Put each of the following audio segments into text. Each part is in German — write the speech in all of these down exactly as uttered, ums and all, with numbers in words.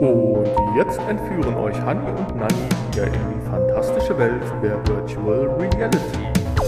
Und jetzt entführen euch Hanni und Nanni wieder in die fantastische Welt der Virtual Reality.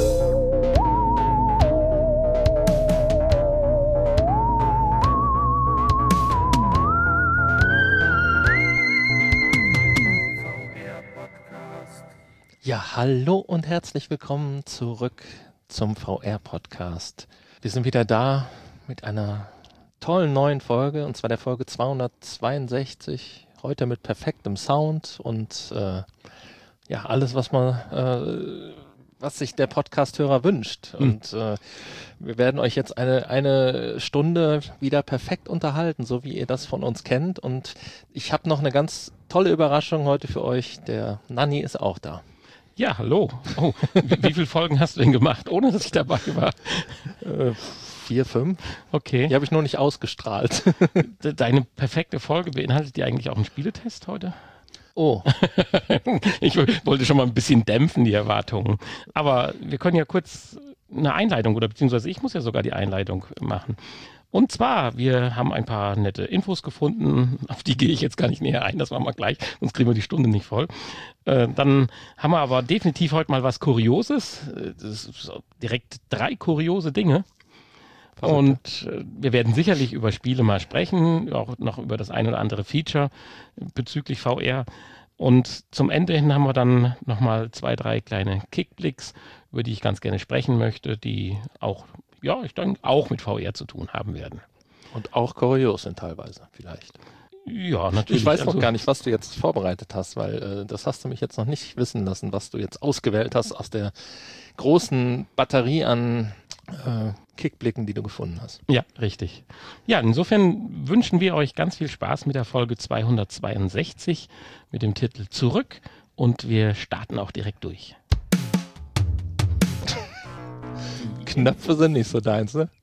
Ja, hallo und herzlich willkommen zurück zum V R-Podcast. Wir sind wieder da mit einer tollen neuen Folge, und zwar der Folge zweihundertzweiundsechzig, heute mit perfektem Sound und äh, ja, alles, was man, äh, was sich der Podcast-Hörer wünscht. Mhm. Und äh, wir werden euch jetzt eine, eine Stunde wieder perfekt unterhalten, so wie ihr das von uns kennt. Und ich habe noch eine ganz tolle Überraschung heute für euch. Der Nanni ist auch da. Ja, hallo. Oh, wie, wie viele Folgen hast du denn gemacht, ohne dass ich dabei war? Äh, vier, fünf. Okay. Die habe ich nur nicht ausgestrahlt. Deine perfekte Folge beinhaltet die eigentlich auch einen Spieletest heute? Oh. Ich wollte schon mal ein bisschen dämpfen, die Erwartungen. Aber wir können ja kurz eine Einleitung, oder beziehungsweise ich muss ja sogar die Einleitung machen. Und zwar, wir haben ein paar nette Infos gefunden, auf die gehe ich jetzt gar nicht näher ein, das machen wir gleich, sonst kriegen wir die Stunde nicht voll. Äh, dann haben wir aber definitiv heute mal was Kurioses, das ist direkt drei kuriose Dinge. Und äh, wir werden sicherlich über Spiele mal sprechen, auch noch über das ein oder andere Feature bezüglich V R. Und zum Ende hin haben wir dann nochmal zwei, drei kleine Kickblicks, über die ich ganz gerne sprechen möchte, die auch... ja, ich denke, auch mit V R zu tun haben werden. Und auch kurios sind teilweise vielleicht. Ja, natürlich. Ich weiß also, noch gar nicht, was du jetzt vorbereitet hast, weil äh, das hast du mich jetzt noch nicht wissen lassen, was du jetzt ausgewählt hast aus der großen Batterie an äh, Kickblicken, die du gefunden hast. Ja, richtig. Ja, insofern wünschen wir euch ganz viel Spaß mit der Folge zweihundertzweiundsechzig mit dem Titel Zurück, und wir starten auch direkt durch. Knöpfe sind nicht so deins, ne?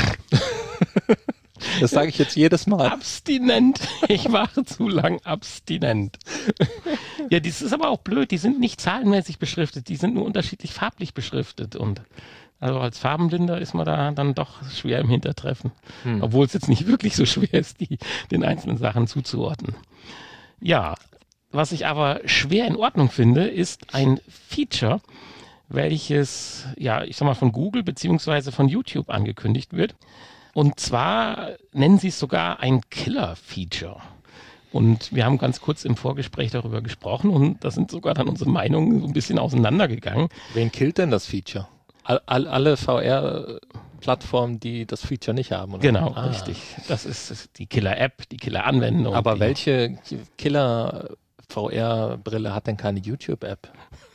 Das sage ich jetzt jedes Mal. Abstinent. Ich war zu lang abstinent. Ja, das ist aber auch blöd. Die sind nicht zahlenmäßig beschriftet. Die sind nur unterschiedlich farblich beschriftet. Und also als Farbenblinder ist man da dann doch schwer im Hintertreffen. Hm. Obwohl es jetzt nicht wirklich so schwer ist, die, den einzelnen Sachen zuzuordnen. Ja, was ich aber schwer in Ordnung finde, ist ein Feature, welches, ja, ich sag mal, von Google beziehungsweise von YouTube angekündigt wird. Und zwar nennen sie es sogar ein Killer-Feature. Und wir haben ganz kurz im Vorgespräch darüber gesprochen, und da sind sogar dann unsere Meinungen so ein bisschen auseinandergegangen. Wen killt denn das Feature? All, all, alle V R-Plattformen, die das Feature nicht haben, oder? Genau, ah. richtig. Das ist die Killer-App, die Killer-Anwendung. Aber welche Killer-V R-Brille hat denn keine YouTube-App?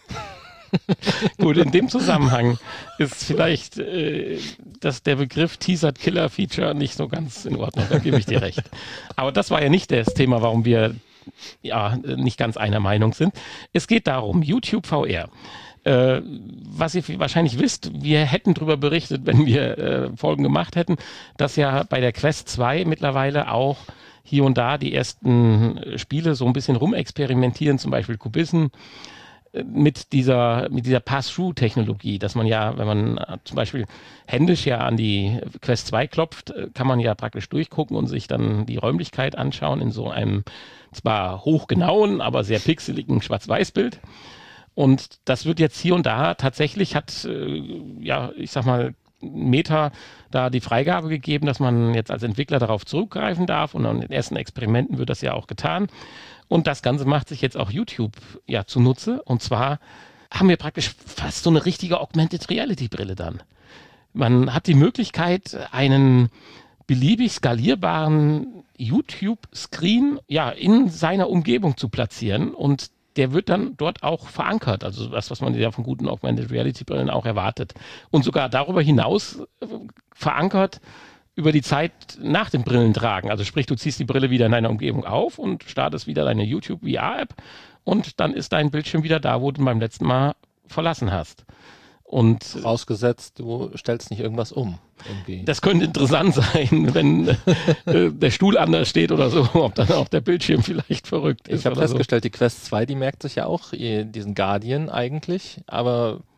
Gut, in dem Zusammenhang ist vielleicht äh, dass der Begriff Teasered Killer Feature nicht so ganz in Ordnung, da gebe ich dir recht. Aber das war ja nicht das Thema, warum wir ja nicht ganz einer Meinung sind. Es geht darum, YouTube V R. Äh, was ihr wahrscheinlich wisst, wir hätten darüber berichtet, wenn wir äh, Folgen gemacht hätten, dass ja bei der Quest zwei mittlerweile auch hier und da die ersten Spiele so ein bisschen rumexperimentieren, zum Beispiel Kubissen, mit dieser, mit dieser Pass-Through-Technologie, dass man ja, wenn man äh, zum Beispiel händisch ja an die Quest zwei klopft, äh, kann man ja praktisch durchgucken und sich dann die Räumlichkeit anschauen in so einem zwar hochgenauen, aber sehr pixeligen Schwarz-Weiß-Bild. Und das wird jetzt hier und da tatsächlich, hat, äh, ja, ich sag mal, Meta da die Freigabe gegeben, dass man jetzt als Entwickler darauf zurückgreifen darf, und in den ersten Experimenten wird das ja auch getan. Und das Ganze macht sich jetzt auch YouTube ja zunutze. Und zwar haben wir praktisch fast so eine richtige Augmented Reality Brille dann. Man hat die Möglichkeit, einen beliebig skalierbaren YouTube-Screen ja in seiner Umgebung zu platzieren, und der wird dann dort auch verankert. Also das, was man ja von guten Augmented Reality Brillen auch erwartet. Und sogar darüber hinaus äh, verankert über die Zeit nach dem Brillentragen. Also sprich, du ziehst die Brille wieder in deiner Umgebung auf und startest wieder deine YouTube-V R-App, und dann ist dein Bildschirm wieder da, wo du ihn beim letzten Mal verlassen hast. Und vorausgesetzt, du stellst nicht irgendwas um. Irgendwie. Das könnte interessant sein, wenn äh, der Stuhl anders steht oder so, ob dann auch der Bildschirm vielleicht verrückt ist. Ich habe festgestellt, so. Die Quest zwei, die merkt sich ja auch diesen Guardian eigentlich, aber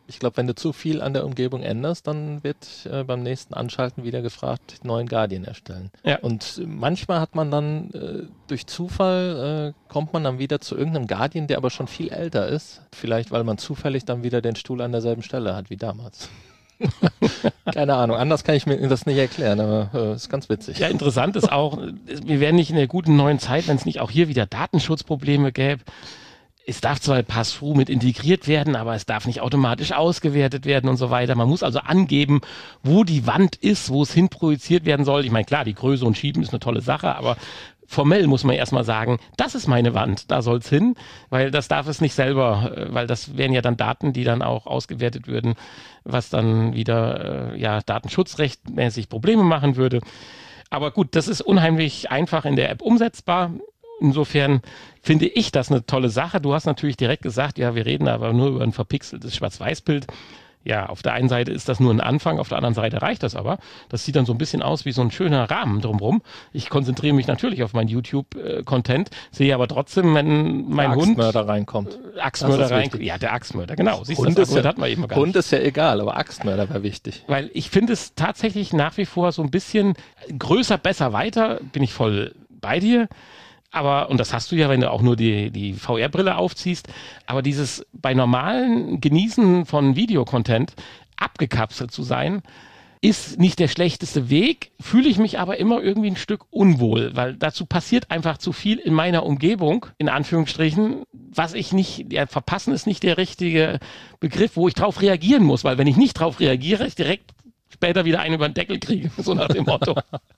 Ich glaube, wenn du zu viel an der Umgebung änderst, dann wird äh, beim nächsten Anschalten wieder gefragt, neuen Guardian erstellen. Ja. Und manchmal hat man dann äh, durch Zufall, äh, kommt man dann wieder zu irgendeinem Guardian, der aber schon viel älter ist. Vielleicht, weil man zufällig dann wieder den Stuhl an derselben Stelle hat wie damals. Keine Ahnung, anders kann ich mir das nicht erklären, aber äh, ist ganz witzig. Ja, interessant ist auch, wir wären nicht in der guten neuen Zeit, wenn es nicht auch hier wieder Datenschutzprobleme gäbe. Es darf zwar Pass-Through mit integriert werden, aber es darf nicht automatisch ausgewertet werden und so weiter. Man muss also angeben, wo die Wand ist, wo es hin projiziert werden soll. Ich meine, klar, die Größe und Schieben ist eine tolle Sache, aber formell muss man erstmal sagen, das ist meine Wand, da soll es hin, weil das darf es nicht selber, weil das wären ja dann Daten, die dann auch ausgewertet würden, was dann wieder äh, ja, datenschutzrechtmäßig Probleme machen würde. Aber gut, das ist unheimlich einfach in der App umsetzbar. Insofern finde ich das eine tolle Sache. Du hast natürlich direkt gesagt, ja, wir reden aber nur über ein verpixeltes Schwarz-Weiß-Bild. Ja, auf der einen Seite ist das nur ein Anfang, auf der anderen Seite reicht das aber. Das sieht dann so ein bisschen aus wie so ein schöner Rahmen drumherum. Ich konzentriere mich natürlich auf meinen YouTube-Content, sehe aber trotzdem, wenn mein der Hund... Axtmörder reinkommt. Axtmörder reinkommt. Ja, der Axtmörder, genau. Siehst du, Hund, das ist ja, hatten wir eben gar Hund nicht. ist ja egal, aber Axtmörder wäre wichtig. Weil ich finde es tatsächlich nach wie vor so ein bisschen größer, besser, weiter, bin ich voll bei dir. Aber, und das hast du ja, wenn du auch nur die, die V R-Brille aufziehst, aber dieses bei normalen Genießen von Videocontent abgekapselt zu sein, ist nicht der schlechteste Weg, fühle ich mich aber immer irgendwie ein Stück unwohl, weil dazu passiert einfach zu viel in meiner Umgebung, in Anführungsstrichen, was ich nicht, ja, verpassen ist nicht der richtige Begriff, wo ich drauf reagieren muss, weil wenn ich nicht drauf reagiere, ich direkt später wieder einen über den Deckel kriege, so nach dem Motto.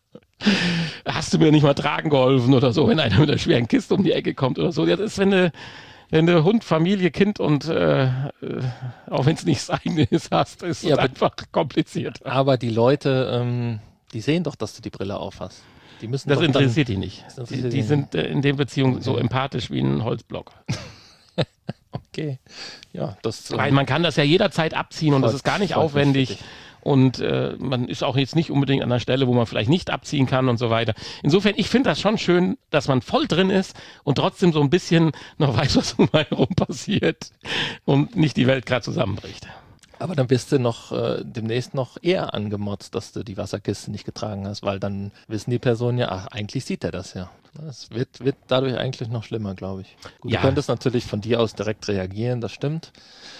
Hast du mir nicht mal tragen geholfen oder so, wenn einer mit einer schweren Kiste um die Ecke kommt oder so. Das ist, wenn du, wenn du Hund, Familie, Kind und äh, auch wenn es nicht das eigene ist, hast, ist es Ja, einfach kompliziert. Aber die Leute, ähm, die sehen doch, dass du die Brille aufhast. Die müssen Das doch interessiert die nicht. Das Die, interessiert die die sind äh, in den Beziehungen so empathisch wie ein Holzblock. dann, okay. Ja, das, Weil man kann das ja jederzeit abziehen und das ist gar nicht freut mich für aufwendig. dich. Und äh, man ist auch jetzt nicht unbedingt an der Stelle, wo man vielleicht nicht abziehen kann und so weiter. Insofern, ich finde das schon schön, dass man voll drin ist und trotzdem so ein bisschen noch weiß, was um einen herum passiert und nicht die Welt gerade zusammenbricht. Aber dann bist du noch äh, demnächst noch eher angemotzt, dass du die Wasserkiste nicht getragen hast, weil dann wissen die Personen ja, ach, eigentlich sieht er das ja. Es wird, wird dadurch eigentlich noch schlimmer, glaube ich. Gut, Ja. Du könntest natürlich von dir aus direkt reagieren, das stimmt.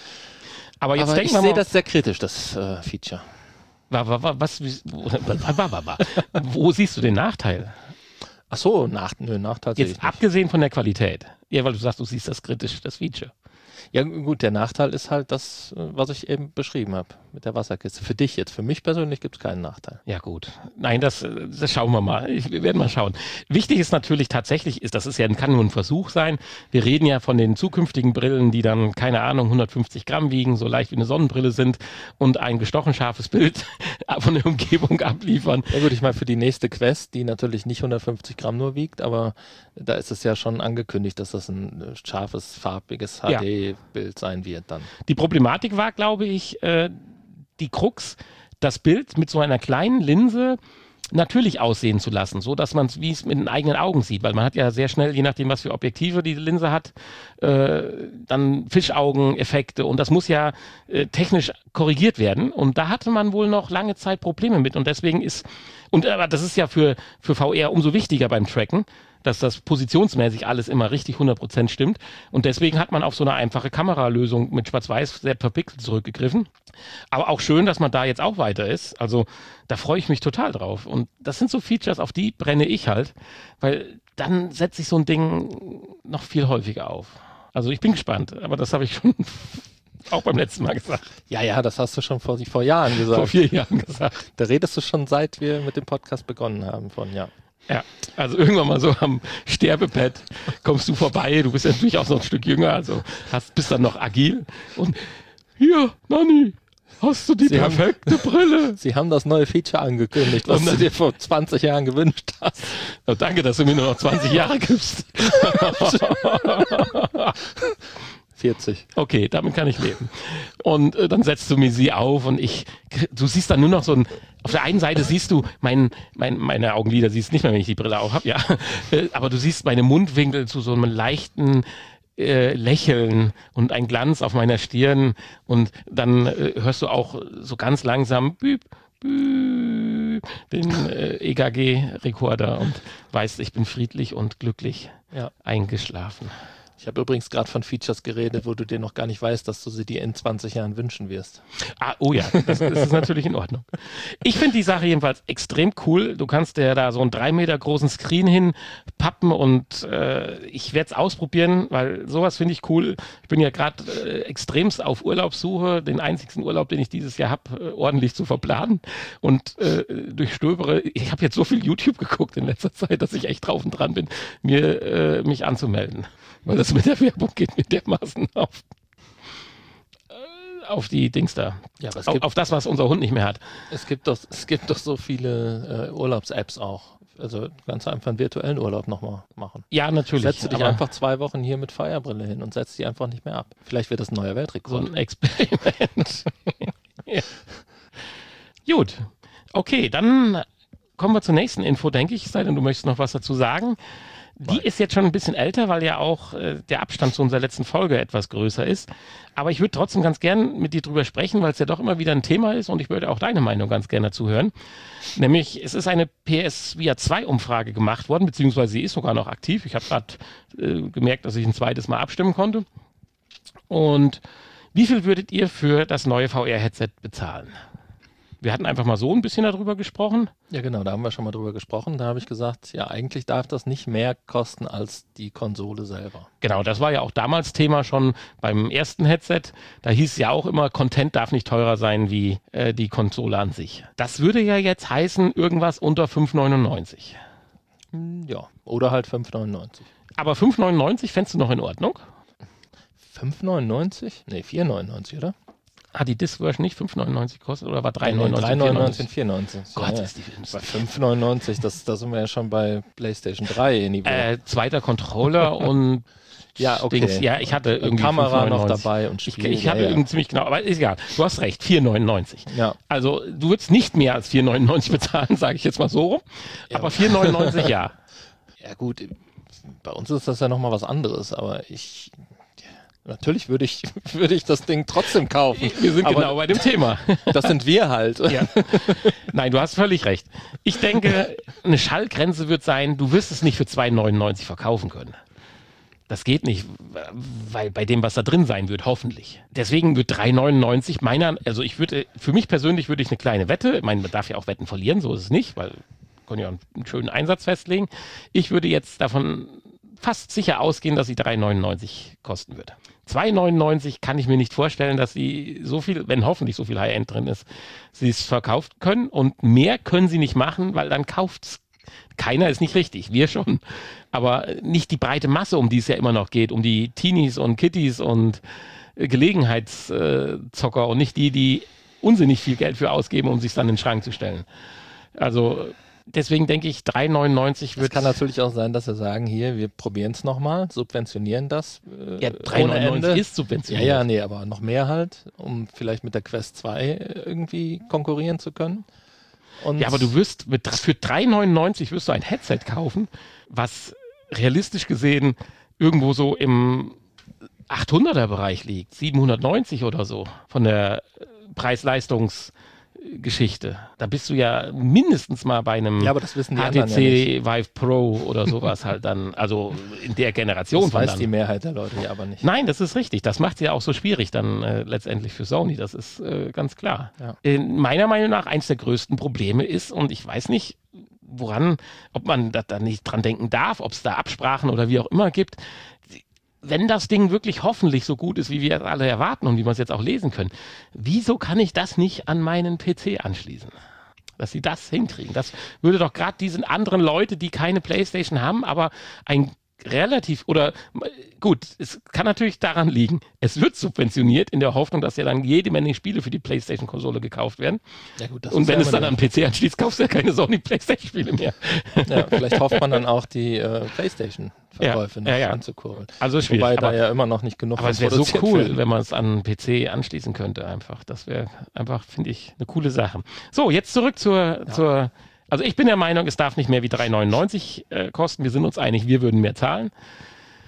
Aber jetzt Aber denken ich wir sehe mal, das sehr kritisch, das äh, Feature. wa- wa- wa- was, wie- wo, wa- wa- wa- wa- wo siehst du den Nachteil? Ach so, nach, nö, Nachteil sehe ich Jetzt nicht. abgesehen von der Qualität. Ja, weil du sagst, du siehst das kritisch, das Feature. Ja gut, der Nachteil ist halt das, äh, was ich eben beschrieben habe mit der Wasserkiste. Für dich jetzt, für mich persönlich gibt es keinen Nachteil. Ja gut. Nein, das, das schauen wir mal. Ich, wir werden mal schauen. Wichtig ist natürlich tatsächlich, ist, das ist ja, kann nur ein Versuch sein. Wir reden ja von den zukünftigen Brillen, die dann, keine Ahnung, hundertfünfzig Gramm wiegen, so leicht wie eine Sonnenbrille sind und ein gestochen scharfes Bild von der Umgebung abliefern. Ja gut, ich meine für die nächste Quest, die natürlich nicht hundertfünfzig Gramm nur wiegt, aber da ist es ja schon angekündigt, dass das ein äh, scharfes, farbiges H D-Bild sein wird dann. Die Problematik war, glaube ich, äh, die Krux, das Bild mit so einer kleinen Linse natürlich aussehen zu lassen, so dass man es, wie es mit den eigenen Augen sieht, weil man hat ja sehr schnell, je nachdem, was für Objektive die Linse hat, äh, dann Fischaugeneffekte und das muss ja äh, technisch korrigiert werden und da hatte man wohl noch lange Zeit Probleme mit und deswegen ist, und aber das ist ja für, für V R umso wichtiger beim Tracken, dass das positionsmäßig alles immer richtig hundert Prozent stimmt. Und deswegen hat man auf so eine einfache Kameralösung mit Schwarz-Weiß sehr verpixelt zurückgegriffen. Aber auch schön, dass man da jetzt auch weiter ist. Also da freue ich mich total drauf. Und das sind so Features, auf die brenne ich halt, weil dann setze ich so ein Ding noch viel häufiger auf. Also ich bin gespannt, aber das habe ich schon auch beim letzten Mal gesagt. Ja, ja, das hast du schon vor, vor Jahren gesagt. Vor vier Jahren gesagt. Da redest du schon, seit wir mit dem Podcast begonnen haben von, ja. Ja, also irgendwann mal so am Sterbebett kommst du vorbei, du bist ja natürlich auch noch ein Stück jünger, also hast, bist dann noch agil und hier, Nanni, hast du die Sie perfekte haben, Brille? Sie haben das neue Feature angekündigt, was Und du dann- dir vor zwanzig Jahren gewünscht hast. Oh, danke, dass du mir nur noch zwanzig Jahre gibst. vierzig. Okay, damit kann ich leben. Und äh, dann setzt du mir sie auf und ich, du siehst dann nur noch so ein, auf der einen Seite siehst du mein, mein, meine Augenlider, siehst nicht mehr, wenn ich die Brille auf habe, ja. Äh, aber du siehst meine Mundwinkel zu so einem leichten äh, Lächeln und ein Glanz auf meiner Stirn und dann äh, hörst du auch so ganz langsam büb, büb, den äh, E K G-Rekorder und weißt, ich bin friedlich und glücklich Ja. eingeschlafen. Ich habe übrigens gerade von Features geredet, wo du dir noch gar nicht weißt, dass du sie dir in zwanzig Jahren wünschen wirst. Ah, oh ja, das, das ist natürlich in Ordnung. Ich finde die Sache jedenfalls extrem cool. Du kannst dir da so einen drei Meter großen Screen hinpappen und äh, ich werde es ausprobieren, weil sowas finde ich cool. Ich bin ja gerade äh, extremst auf Urlaubssuche, den einzigsten Urlaub, den ich dieses Jahr habe, äh, ordentlich zu verplanen und äh, durchstöbere. Ich habe jetzt so viel YouTube geguckt in letzter Zeit, dass ich echt drauf und dran bin, mir äh, mich anzumelden. Weil das mit der Werbung geht mir dermaßen auf, äh, auf die Dings da. Ja, aber es auf, gibt, auf das, was unser Hund nicht mehr hat. es gibt doch, es gibt doch so viele äh, Urlaubs-Apps auch. Also du kannst einfach einen virtuellen Urlaub nochmal machen. Ja, natürlich. Setzt du dich aber einfach zwei Wochen hier mit Feierbrille hin und setzt die einfach nicht mehr ab. Vielleicht wird das ein neuer so Weltrekord. ein Experiment. Ja. Gut. Okay, dann kommen wir zur nächsten Info, denke ich. Sei denn, du möchtest noch was dazu sagen. Die ist jetzt schon ein bisschen älter, weil ja auch äh, der Abstand zu unserer letzten Folge etwas größer ist. Aber ich würde trotzdem ganz gern mit dir drüber sprechen, weil es ja doch immer wieder ein Thema ist und ich würde auch deine Meinung ganz gerne dazu hören. Nämlich, es ist eine P S V R zwei Umfrage gemacht worden, beziehungsweise sie ist sogar noch aktiv. Ich habe gerade äh, gemerkt, dass ich ein zweites Mal abstimmen konnte. Und wie viel würdet ihr für das neue V R-Headset bezahlen? Wir hatten einfach mal so ein bisschen darüber gesprochen. Ja genau, da haben wir schon mal drüber gesprochen. Da habe ich gesagt, ja eigentlich darf das nicht mehr kosten als die Konsole selber. Genau, das war ja auch damals Thema schon beim ersten Headset. Da hieß es ja auch immer, Content darf nicht teurer sein wie äh, die Konsole an sich. Das würde ja jetzt heißen, irgendwas unter fünf neunundneunzig. Hm, Ja, oder halt fünf neunundneunzig. Aber fünf neunundneunzig fändest du noch in Ordnung? fünf neunundneunzig? Nee, vier neunundneunzig, oder? Hat die Disc-Version nicht fünf neunundneunzig gekostet oder war drei drei neunundneunzig? neunundneunzig und vier neunundneunzig. Gott, ja, ist die Bei fünf neunundneunzig, das, da sind wir ja schon bei PlayStation drei Niveau. äh, zweiter Controller und ja, okay. Dings. Ja, ich hatte irgendwie Kamera fünf noch neunundneunzig. dabei und Ich, Spiel. ich hatte ja, ja. irgendwie ziemlich genau, aber ist egal. Du hast recht, vier neunundneunzig. Ja. Also du würdest nicht mehr als vier neunundneunzig bezahlen, sage ich jetzt mal so rum. Ja. Aber vier neunundneunzig ja. Ja gut, bei uns ist das ja nochmal was anderes, aber ich... Natürlich würde ich, würde ich das Ding trotzdem kaufen. Wir sind aber genau bei dem Thema. Das sind wir halt. Ja. Nein, du hast völlig recht. Ich denke, eine Schallgrenze wird sein, du wirst es nicht für zwei neunundneunzig verkaufen können. Das geht nicht, weil bei dem, was da drin sein wird, hoffentlich. Deswegen wird drei neunundneunzig meiner, also ich würde, für mich persönlich würde ich eine kleine Wette, ich meine, man darf ja auch Wetten verlieren, so ist es nicht, weil wir können ja einen schönen Einsatz festlegen. Ich würde jetzt davon fast sicher ausgehen, dass sie drei neunundneunzig kosten wird. zwei neunundneunzig kann ich mir nicht vorstellen, dass sie so viel, wenn hoffentlich so viel High-End drin ist, sie es verkauft können. Und mehr können sie nicht machen, weil dann kauft es keiner, ist nicht richtig, wir schon. Aber nicht die breite Masse, um die es ja immer noch geht, um die Teenies und Kitties und äh, Gelegenheitszocker und nicht die, die unsinnig viel Geld für ausgeben, um sich dann in den Schrank zu stellen. Also deswegen denke ich, drei neunundneunzig Es wird... kann natürlich auch sein, dass sie sagen, hier, wir probieren es nochmal, subventionieren das äh, Ja, drei ohne neunundneunzig Ende. ist subventioniert. Ja, ja, nee, aber noch mehr halt, um vielleicht mit der Quest zwei irgendwie konkurrieren zu können. Und Ja, aber du wirst mit, für drei neunundneunzig wirst du ein Headset kaufen, was realistisch gesehen irgendwo so im achthunderter Bereich liegt, siebenhundertneunzig oder so von der Preis-Leistungs-Geschichte. Da bist du ja mindestens mal bei einem Ja, aber das wissen die H anderen ja T C Vive Pro oder sowas halt dann, also in der Generation das von weiß dann. die Mehrheit der Leute ja aber nicht. Nein, das ist richtig. Das macht es ja auch so schwierig dann äh, letztendlich für Sony. Das ist äh, ganz klar. Ja. In meiner Meinung nach eins der größten Probleme ist, und ich weiß nicht, woran, ob man da, da nicht dran denken darf, ob es da Absprachen oder wie auch immer gibt. Wenn das Ding wirklich hoffentlich so gut ist, wie wir es alle erwarten und wie wir es jetzt auch lesen können, wieso kann ich das nicht an meinen P C anschließen? Dass sie das hinkriegen. Das würde doch gerade diesen anderen Leute, die keine PlayStation haben, aber ein relativ, oder gut, es kann natürlich daran liegen, es wird subventioniert in der Hoffnung, dass ja dann jede Menge Spiele für die PlayStation-Konsole gekauft werden. Ja, gut, das Und ist wenn ja es immer dann an den P C anschließt, kaufst du ja keine Sony-PlayStation-Spiele mehr. Ja, vielleicht hofft man dann auch, die äh, PlayStation-Verkäufe Ja, noch ja, ja. anzukurbeln. Also schwierig. Wobei da aber ja immer noch nicht genug aber es von wäre so produziert cool, werden. wenn man es an einen P C anschließen könnte einfach. Das wäre einfach, finde ich, eine coole Sache. So, jetzt zurück zur, Ja. zur also ich bin der Meinung, es darf nicht mehr wie drei neunundneunzig äh, kosten. Wir sind uns einig, wir würden mehr zahlen.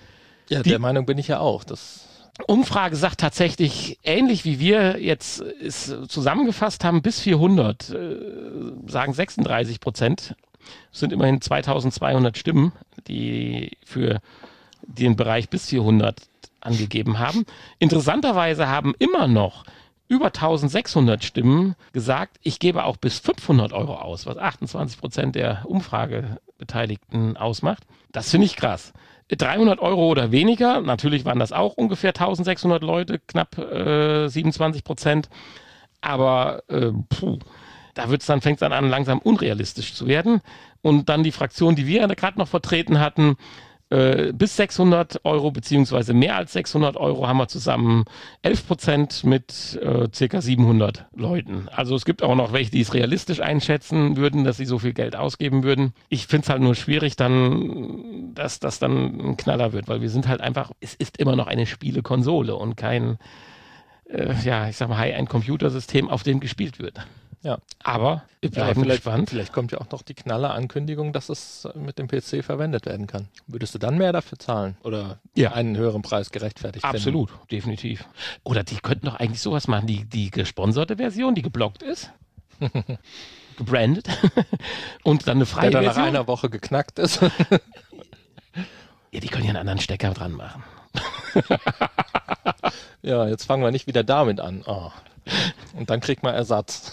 Ja, Die der Meinung bin ich ja auch. Das Umfrage sagt tatsächlich, ähnlich wie wir jetzt es zusammengefasst haben, bis vierhundert, äh, sagen sechsunddreißig Prozent, sind immerhin zweitausendzweihundert Stimmen, die für den Bereich bis vierhundert angegeben haben. Interessanterweise haben immer noch über eintausendsechshundert Stimmen gesagt, ich gebe auch bis fünfhundert Euro aus, was achtundzwanzig Prozent der Umfragebeteiligten ausmacht. Das finde ich krass. dreihundert Euro oder weniger, natürlich waren das auch ungefähr eintausendsechshundert Leute, knapp äh, siebenundzwanzig Prozent. Aber äh, puh, da wird's dann, fängt es dann an, langsam unrealistisch zu werden. Und dann die Fraktion, die wir gerade noch vertreten hatten, äh, bis sechshundert Euro beziehungsweise mehr als sechshundert Euro haben wir zusammen elf Prozent mit äh, circa siebenhundert Leuten. Also es gibt auch noch welche, die es realistisch einschätzen würden, dass sie so viel Geld ausgeben würden. Ich finde es halt nur schwierig dann, dass das dann ein Knaller wird, weil wir sind halt einfach, es ist immer noch eine Spielekonsole und kein, äh, ja, ich sag mal, High-End-Computersystem, auf dem gespielt wird. Ja. Aber wir Ja, bleiben vielleicht, gespannt. vielleicht kommt ja auch noch die Knaller-Ankündigung, dass es mit dem P C verwendet werden kann. Würdest du dann mehr dafür zahlen? Oder Ja. einen höheren Preis gerechtfertigt Absolut, definitiv. Oder die könnten doch eigentlich sowas machen, die, die gesponserte Version, die geblockt ist, gebrandet und dann eine freie finden? Der dann nach Version. einer Woche geknackt ist. Ja, die können ja einen anderen Stecker dran machen. Ja, jetzt fangen wir nicht wieder damit an. Oh. Und dann kriegt man Ersatz.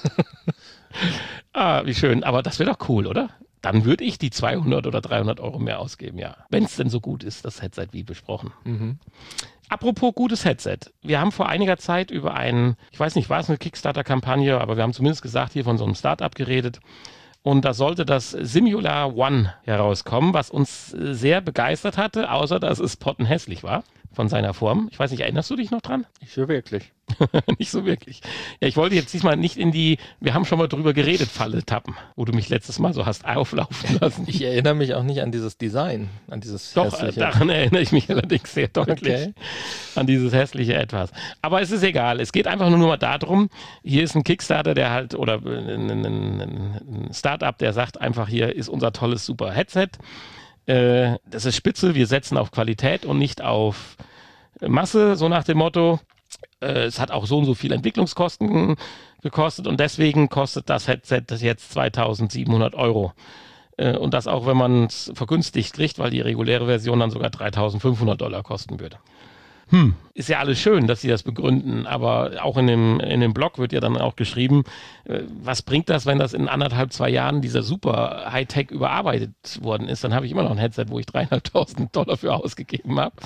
Ah, wie schön. Aber das wäre doch cool, oder? Dann würde ich die zweihundert oder dreihundert Euro mehr ausgeben, ja. Wenn es denn so gut ist, das Headset wie besprochen. Mhm. Apropos gutes Headset. Wir haben vor einiger Zeit über einen, ich weiß nicht, war es eine Kickstarter-Kampagne, aber wir haben zumindest gesagt, hier von so einem Startup geredet. Und da sollte das Simula One herauskommen, was uns sehr begeistert hatte, außer dass es pottenhässlich war von seiner Form. Ich weiß nicht, erinnerst du dich noch dran? Ich höre wirklich. Nicht so wirklich. Ja, ich wollte jetzt diesmal nicht in die, wir haben schon mal drüber geredet, Falle tappen, wo du mich letztes Mal so hast auflaufen lassen. Ich erinnere mich auch nicht an dieses Design, an dieses Doch, äh, hässliche. daran erinnere ich mich allerdings sehr deutlich. Okay. An dieses hässliche Etwas. Aber es ist egal. Es geht einfach nur mal darum, hier ist ein Kickstarter, der halt, oder ein, ein, ein Startup, der sagt einfach, hier ist unser tolles, super Headset. Äh, das ist spitze, wir setzen auf Qualität und nicht auf Masse, so nach dem Motto. Äh, es hat auch so und so viel Entwicklungskosten gekostet und deswegen kostet das Headset jetzt zweitausendsiebenhundert Euro. Äh, und das auch, wenn man es vergünstigt kriegt, weil die reguläre Version dann sogar dreitausendfünfhundert Dollar kosten würde. Hm, ist ja alles schön, dass sie das begründen, aber auch in dem, in dem Blog wird ja dann auch geschrieben, äh, was bringt das, wenn das in anderthalb, zwei Jahren dieser super Hightech überarbeitet worden ist, dann habe ich immer noch ein Headset, wo ich dreieinhalbtausend Dollar für ausgegeben habe.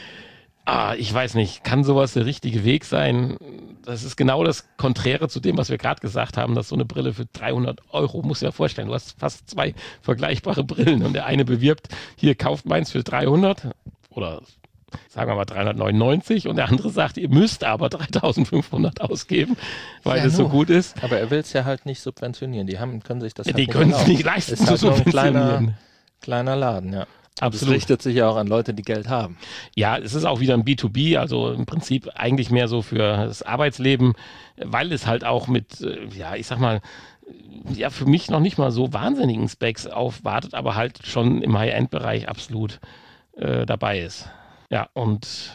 Ah, ich weiß nicht, kann sowas der richtige Weg sein? Das ist genau das Konträre zu dem, was wir gerade gesagt haben, dass so eine Brille für dreihundert Euro, musst du dir vorstellen, du hast fast zwei vergleichbare Brillen und der eine bewirbt, hier kauft meins für dreihundert oder sagen wir mal dreihundertneunundneunzig und der andere sagt, ihr müsst aber dreitausendfünfhundert ausgeben, weil Ja, es so nur. gut ist. Aber er will es ja halt nicht subventionieren. Die haben, können sich das halt Die nicht können es erlauben. nicht leisten Ist halt zu nur ein kleiner, subventionieren. kleiner Laden, ja. Absolut. Das richtet sich ja auch an Leute, die Geld haben. Ja, es ist auch wieder ein B zwei B, also im Prinzip eigentlich mehr so für das Arbeitsleben, weil es halt auch mit, äh, ja, ich sag mal, ja, für mich noch nicht mal so wahnsinnigen Specs aufwartet, aber halt schon im High-End-Bereich absolut äh, dabei ist. Ja, und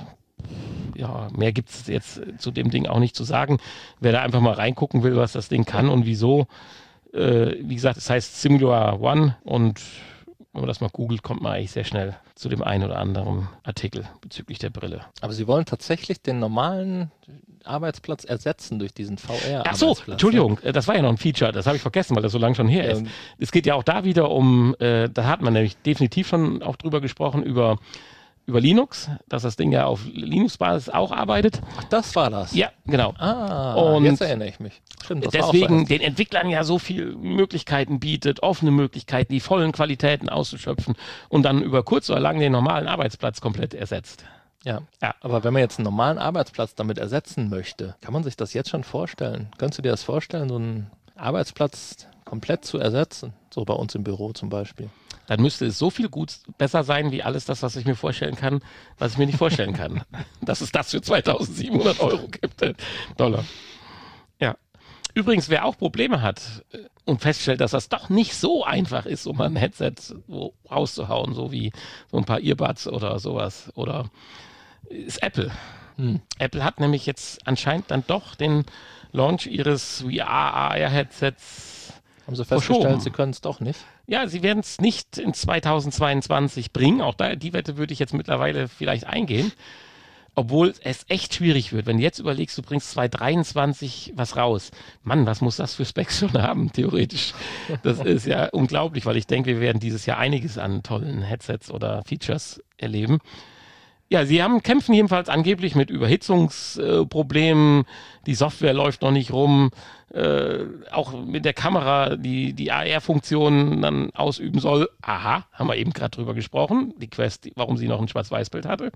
ja, mehr gibt es jetzt zu dem Ding auch nicht zu sagen. Wer da einfach mal reingucken will, was das Ding kann und wieso, äh, wie gesagt, es heißt Simula One und wenn man das mal googelt, kommt man eigentlich sehr schnell zu dem einen oder anderen Artikel bezüglich der Brille. Aber sie wollen tatsächlich den normalen Arbeitsplatz ersetzen durch diesen V R-Arbeitsplatz. Ach so, Entschuldigung, äh, das war ja noch ein Feature, das habe ich vergessen, weil das so lange schon her Ja. ist. Es geht ja auch da wieder um, äh, da hat man nämlich definitiv schon auch drüber gesprochen, über, über Linux, dass das Ding ja auf Linux-Basis auch arbeitet. Ach, das war das? Ja, genau. Ah, Und jetzt erinnere ich mich. Stimmt, das war auch Deswegen so den Entwicklern ja so viele Möglichkeiten bietet, offene Möglichkeiten, die vollen Qualitäten auszuschöpfen und dann über kurz oder lang den normalen Arbeitsplatz komplett ersetzt. Ja. Ja. Aber wenn man jetzt einen normalen Arbeitsplatz damit ersetzen möchte, kann man sich das jetzt schon vorstellen? Könntest du dir das vorstellen, so einen Arbeitsplatz komplett zu ersetzen? So bei uns im Büro zum Beispiel. Dann müsste es so viel gut besser sein, wie alles das, was ich mir vorstellen kann, was ich mir nicht vorstellen kann. Dass es das für zweitausendsiebenhundert Euro gibt, äh, Dollar. Ja. Übrigens, wer auch Probleme hat und feststellt, dass das doch nicht so einfach ist, um ein Headset so rauszuhauen, so wie so ein paar Earbuds oder sowas, oder ist Apple. Hm. Apple hat nämlich jetzt anscheinend dann doch den Launch ihres V R-A R-Headsets Haben sie festgestellt, verschoben. Sie können es doch nicht? Ja, sie werden es nicht in zweitausendzweiundzwanzig bringen. Auch da, die Wette würde ich jetzt mittlerweile vielleicht eingehen. Obwohl es echt schwierig wird, wenn du jetzt überlegst, du bringst zweitausenddreiundzwanzig was raus. Mann, was muss das für Specs schon haben, theoretisch? Das ist ja unglaublich, weil ich denke, wir werden dieses Jahr einiges an tollen Headsets oder Features erleben. Ja, sie haben kämpfen jedenfalls angeblich mit Überhitzungsproblemen. Die Software läuft noch nicht rum. Äh, auch mit der Kamera, die die A R-Funktionen dann ausüben soll. Aha, haben wir eben gerade drüber gesprochen. Die Quest, warum sie noch ein Schwarz-Weiß-Bild hatte.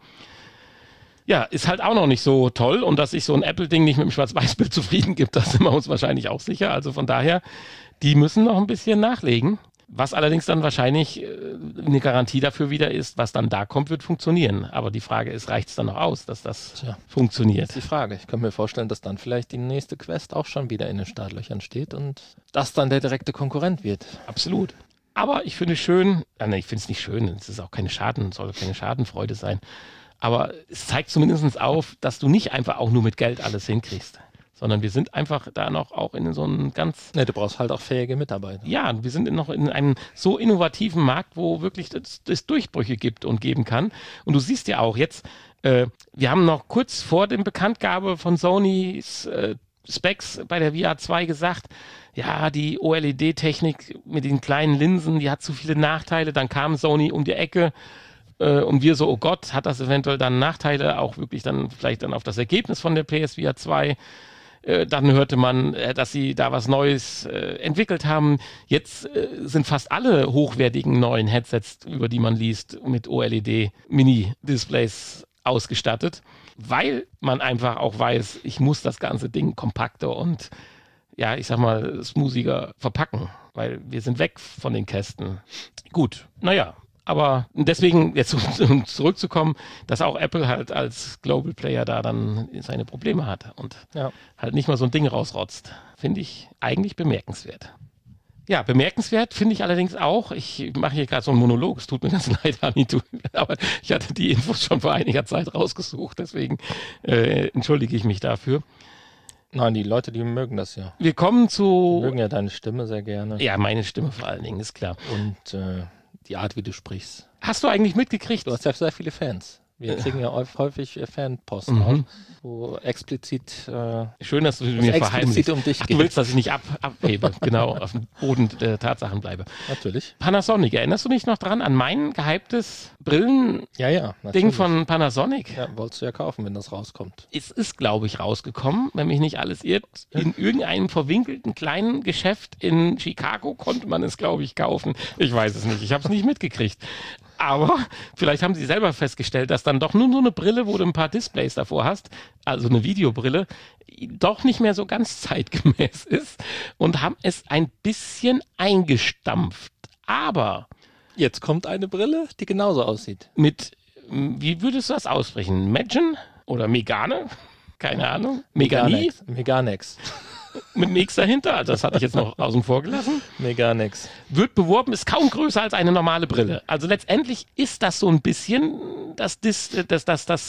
Ja, ist halt auch noch nicht so toll. Und dass sich so ein Apple-Ding nicht mit dem Schwarz-Weiß-Bild zufrieden gibt, da sind wir uns wahrscheinlich auch sicher. Also von daher, die müssen noch ein bisschen nachlegen. Was allerdings dann wahrscheinlich äh, eine Garantie dafür wieder ist, was dann da kommt, wird funktionieren. Aber die Frage ist, reicht es dann noch aus, dass das Tja, funktioniert? Das ist die Frage. Ich kann mir vorstellen, dass dann vielleicht die nächste Quest auch schon wieder in den Startlöchern steht und das dann der direkte Konkurrent wird. Absolut. Aber ich finde es schön, äh, nee, ich finde es nicht schön, es ist auch keine Schaden, soll keine Schadenfreude sein. Aber es zeigt zumindest auf, dass du nicht einfach auch nur mit Geld alles hinkriegst. Sondern wir sind einfach da noch auch in so einem ganz... Ne, du brauchst halt auch fähige Mitarbeiter. Ja, wir sind noch in einem so innovativen Markt, wo wirklich es, es Durchbrüche gibt und geben kann. Und du siehst ja auch jetzt, äh, wir haben noch kurz vor dem Bekanntgabe von Sonys äh, Specs bei der V R zwei gesagt, ja, die O L E D-Technik mit den kleinen Linsen, die hat zu viele Nachteile. Dann kam Sony um die Ecke äh, und wir so, oh Gott, hat das eventuell dann Nachteile, auch wirklich dann vielleicht dann auf das Ergebnis von der P S V R zwei. Dann hörte man, dass sie da was Neues äh, entwickelt haben. Jetzt äh, sind fast alle hochwertigen neuen Headsets, über die man liest, mit O L E D-Mini-Displays ausgestattet, weil man einfach auch weiß, ich muss das ganze Ding kompakter und, ja, ich sag mal, smoothiger verpacken, weil wir sind weg von den Kästen. Gut, naja. Aber deswegen, jetzt um zurückzukommen, dass auch Apple halt als Global Player da dann seine Probleme hat und ja. halt nicht mal so ein Ding rausrotzt, finde ich eigentlich bemerkenswert. Ja, bemerkenswert finde ich allerdings auch, ich mache hier gerade so einen Monolog, es tut mir ganz leid, Anni, aber ich hatte die Infos schon vor einiger Zeit rausgesucht, deswegen äh, entschuldige ich mich dafür. Nein, die Leute, die mögen das ja. Wir kommen zu... Die mögen ja deine Stimme sehr gerne. Ja, meine Stimme vor allen Dingen, ist klar. Und äh, die Art, wie du sprichst. Hast du eigentlich mitgekriegt? Du hast ja sehr viele Fans. Wir kriegen ja häufig Fanpost mhm. auf, wo explizit äh, schön, dass du mir verheimlichst. Um dich Ach, du willst, dass ich nicht ab, abhebe, genau, auf dem Boden der Tatsachen bleibe. Natürlich. Panasonic, erinnerst du dich noch dran an mein gehyptes Brillen-Ding ja, ja, von Panasonic? Ja, wolltest du ja kaufen, wenn das rauskommt. Es ist, glaube ich, rausgekommen, wenn mich nicht alles irrt. In irgendeinem verwinkelten kleinen Geschäft in Chicago konnte man es, glaube ich, kaufen. Ich weiß es nicht, ich habe es nicht mitgekriegt. Aber vielleicht haben sie selber festgestellt, dass dann doch nur so eine Brille, wo du ein paar Displays davor hast, also eine Videobrille, doch nicht mehr so ganz zeitgemäß ist und haben es ein bisschen eingestampft. Aber jetzt kommt eine Brille, die genauso aussieht. Mit, wie würdest du das aussprechen? Megan oder Megane? Keine Ahnung. Megani? Meganex. Mit nichts dahinter, das hatte ich jetzt noch außen vor gelassen. Meganex. Wird beworben, ist kaum größer als eine normale Brille. Also letztendlich ist das so ein bisschen das, das, das, das, das,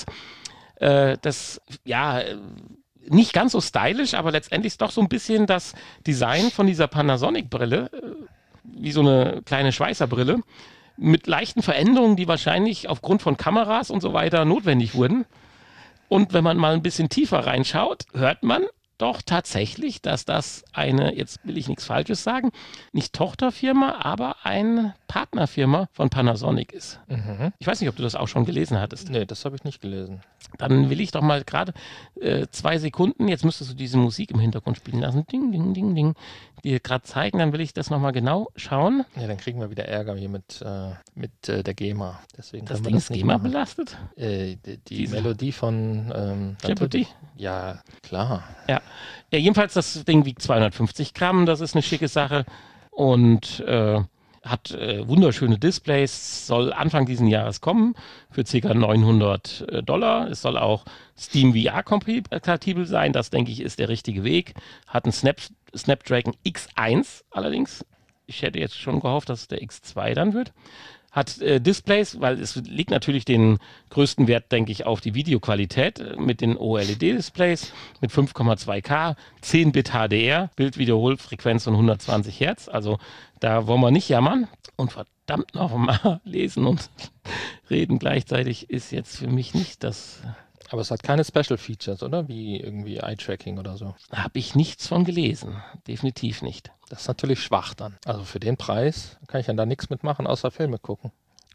äh, das ja, nicht ganz so stylisch, aber letztendlich ist doch so ein bisschen das Design von dieser Panasonic-Brille, äh, wie so eine kleine Schweißerbrille, mit leichten Veränderungen, die wahrscheinlich aufgrund von Kameras und so weiter notwendig wurden. Und wenn man mal ein bisschen tiefer reinschaut, hört man doch tatsächlich, dass das eine, jetzt will ich nichts Falsches sagen, nicht Tochterfirma, aber eine Partnerfirma von Panasonic ist. Mhm. Ich weiß nicht, ob du das auch schon gelesen hattest. Nee, das habe ich nicht gelesen. Dann will ich doch mal gerade äh, zwei Sekunden, jetzt müsstest du diese Musik im Hintergrund spielen lassen, ding, ding, ding, ding, dir gerade zeigen, dann will ich das nochmal genau schauen. Ja, dann kriegen wir wieder Ärger hier mit, äh, mit äh, der GEMA. Deswegen das Ding ist GEMA belastet? Äh, die die Melodie von... Ähm, Jeopardy? Ja, klar. Ja. ja, jedenfalls das Ding wiegt zweihundertfünfzig Gramm, das ist eine schicke Sache und äh, hat äh, wunderschöne Displays, soll Anfang diesen Jahres kommen für ca. neunhundert Dollar. Es soll auch Steam V R-kompatibel sein, das denke ich ist der richtige Weg. Hat einen Snapdragon Snapdragon X eins allerdings. Ich hätte jetzt schon gehofft, dass es der X zwei dann wird. Hat äh, Displays, weil es liegt natürlich den größten Wert, denke ich, auf die Videoqualität äh, mit den O L E D-Displays mit fünf Komma zwei K, zehn Bit H D R, Bildwiederholfrequenz von hundertzwanzig Hertz. Also da wollen wir nicht jammern. Und verdammt nochmal, lesen und reden gleichzeitig ist jetzt für mich nicht das... Aber es hat keine Special Features, oder? Wie irgendwie Eye-Tracking oder so. Habe ich nichts von gelesen. Definitiv nicht. Das ist natürlich schwach dann. Also für den Preis kann ich ja da nichts mitmachen, außer Filme gucken.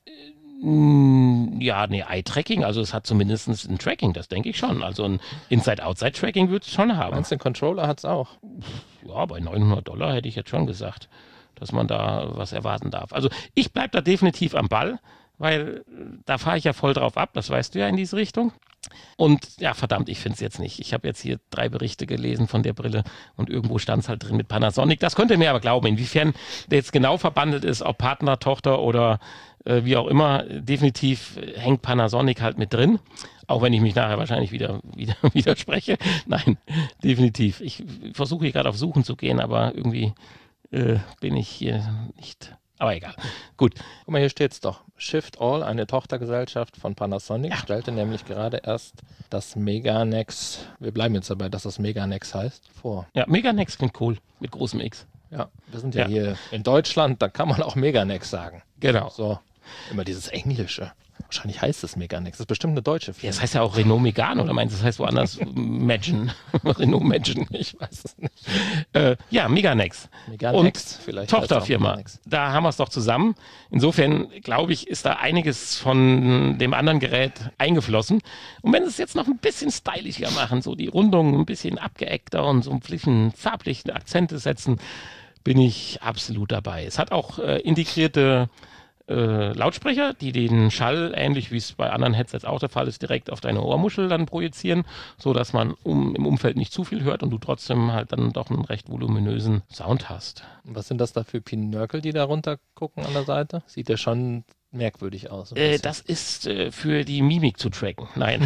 Ja, nee, Eye-Tracking, also es hat zumindest ein Tracking, das denke ich schon. Also ein Inside-Outside-Tracking wird es schon haben. Meinst du, den Controller hat es auch? Ja, bei neunhundert Dollar hätte ich jetzt schon gesagt, dass man da was erwarten darf. Also ich bleibe da definitiv am Ball, weil da fahre ich ja voll drauf ab, das weißt du ja in diese Richtung. Und ja, verdammt, ich finde es jetzt nicht. Ich habe jetzt hier drei Berichte gelesen von der Brille und irgendwo stand es halt drin mit Panasonic. Das könnt ihr mir aber glauben, inwiefern der jetzt genau verbandelt ist, ob Partner, Tochter oder äh, wie auch immer. Definitiv hängt Panasonic halt mit drin, auch wenn ich mich nachher wahrscheinlich wieder, wieder widerspreche. Nein, definitiv. Ich versuche hier gerade auf Suchen zu gehen, aber irgendwie äh, bin ich hier nicht... Aber egal. Gut. Guck mal, hier steht es doch. Shift All, eine Tochtergesellschaft von Panasonic, Ja. stellte nämlich gerade erst das Meganex, wir bleiben jetzt dabei, dass das Meganex heißt, vor. Ja, Meganex klingt cool, mit großem X. Ja, wir sind ja, Ja. hier in Deutschland, da kann man auch Meganex sagen. Genau. So, immer dieses Englische. Wahrscheinlich heißt es Meganex. Das ist bestimmt eine deutsche Ja, Firma. das heißt ja auch Renault Megane, oder meinst du, das heißt woanders Magen? Renault Magen, ich weiß es nicht. Äh, ja, Meganex. Meganex, Und vielleicht heißt es auch Tochterfirma. Meganex. Da haben wir es doch zusammen. Insofern, glaube ich, ist da einiges von dem anderen Gerät eingeflossen. Und wenn sie es jetzt noch ein bisschen stylischer machen, so die Rundung ein bisschen abgeeckter und so ein bisschen farbliche Akzente setzen, bin ich absolut dabei. Es hat auch äh, integrierte Äh, Lautsprecher, die den Schall, ähnlich wie es bei anderen Headsets auch der Fall ist, direkt auf deine Ohrmuschel dann projizieren, so dass man um, im Umfeld nicht zu viel hört und du trotzdem halt dann doch einen recht voluminösen Sound hast. Was sind das da für Pinökel, die da runter gucken an der Seite? Sieht ja schon merkwürdig aus. ein Äh, bisschen. das ist äh, für die Mimik zu tracken. Nein.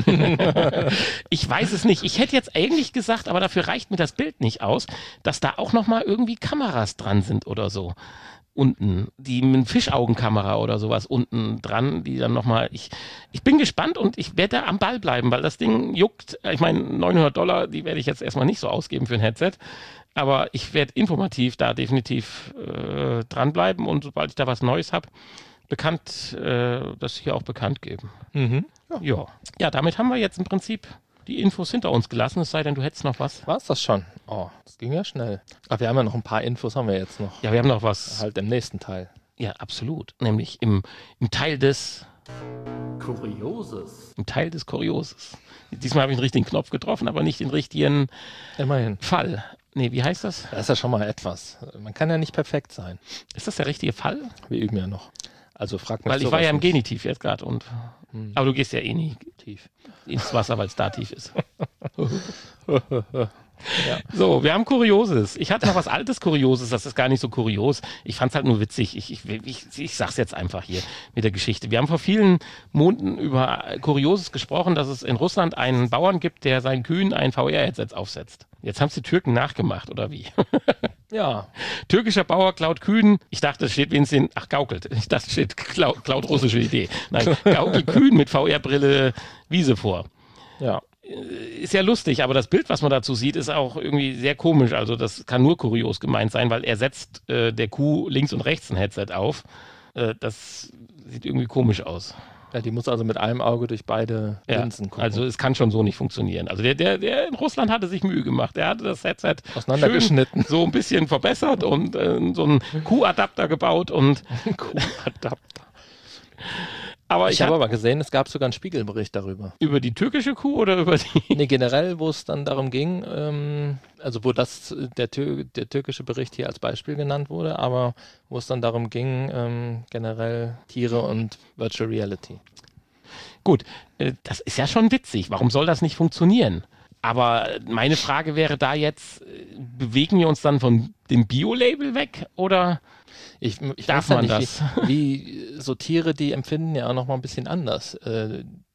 Ich weiß es nicht. Ich hätte jetzt eigentlich gesagt, aber dafür reicht mir das Bild nicht aus, dass da auch nochmal irgendwie Kameras dran sind oder so. Unten, die mit einer Fischaugenkamera oder sowas unten dran, die dann nochmal, ich, ich bin gespannt und ich werde da am Ball bleiben, weil das Ding juckt, ich meine neunhundert Dollar, die werde ich jetzt erstmal nicht so ausgeben für ein Headset, aber ich werde informativ da definitiv äh, dranbleiben und sobald ich da was Neues habe, bekannt, äh, das hier auch bekannt geben. Mhm. Ja. Ja, damit haben wir jetzt im Prinzip die Infos hinter uns gelassen, es sei denn, du hättest noch was. War es das schon? Oh, das ging ja schnell. Aber wir haben ja noch ein paar Infos, haben wir jetzt noch. Ja, wir haben noch was. Halt im nächsten Teil. Ja, absolut. Nämlich im, im Teil des Kurioses. Im Teil des Kurioses. Diesmal habe ich den richtigen Knopf getroffen, aber nicht den richtigen Immerhin. Fall. Nee, wie heißt das? Das ist ja schon mal etwas. Man kann ja nicht perfekt sein. Ist das der richtige Fall? Wir üben ja noch. Also frag mich Weil ich sowas war ja im nicht. Genitiv jetzt gerade und. Hm. Aber du gehst ja eh nie Tief. ins Wasser, weil es da tief ist. Ja. So, wir haben Kurioses. Ich hatte noch was altes Kurioses, das ist gar nicht so kurios. Ich fand es halt nur witzig. Ich, ich, ich, ich sag's jetzt einfach hier mit der Geschichte. Wir haben vor vielen Monaten über Kurioses gesprochen, dass es in Russland einen Bauern gibt, der seinen Kühen ein V R-Headset aufsetzt. Jetzt haben es die Türken nachgemacht, oder wie? Ja. Türkischer Bauer klaut Kühen. Ich dachte, es steht wenigstens, ach, gaukelt. Ich dachte, es steht klaut, klaut russische Idee. Nein, gaukelt Kühen mit V R-Brille Wiese vor. Ja. Ist ja lustig, aber das Bild, was man dazu sieht, ist auch irgendwie sehr komisch. Also das kann nur kurios gemeint sein, weil er setzt äh, der Kuh links und rechts ein Headset auf. Äh, das sieht irgendwie komisch aus. Ja, die muss also mit einem Auge durch beide Ja, Linsen gucken. also es kann schon so nicht funktionieren. Also der, der, der in Russland hatte sich Mühe gemacht. Der hatte das Headset Auseinandergeschnitten. schön so ein bisschen verbessert und äh, so einen Kuhadapter gebaut und Kuhadapter. aber Ich ich habe habe aber gesehen, es gab sogar einen Spiegelbericht darüber. über die türkische Kuh oder über die Nee, generell, wo es dann darum ging, ähm, also wo das der, Tür, der türkische Bericht hier als Beispiel genannt wurde, aber wo es dann darum ging, ähm, generell Tiere und Virtual Reality. Gut, äh, das ist ja schon witzig. Warum soll das nicht funktionieren? Aber meine Frage wäre da jetzt, äh, bewegen wir uns dann von dem Bio-Label weg oder Ich, ich Darf weiß ja man nicht, das? Wie, wie so Tiere, die empfinden ja auch noch mal ein bisschen anders. Äh,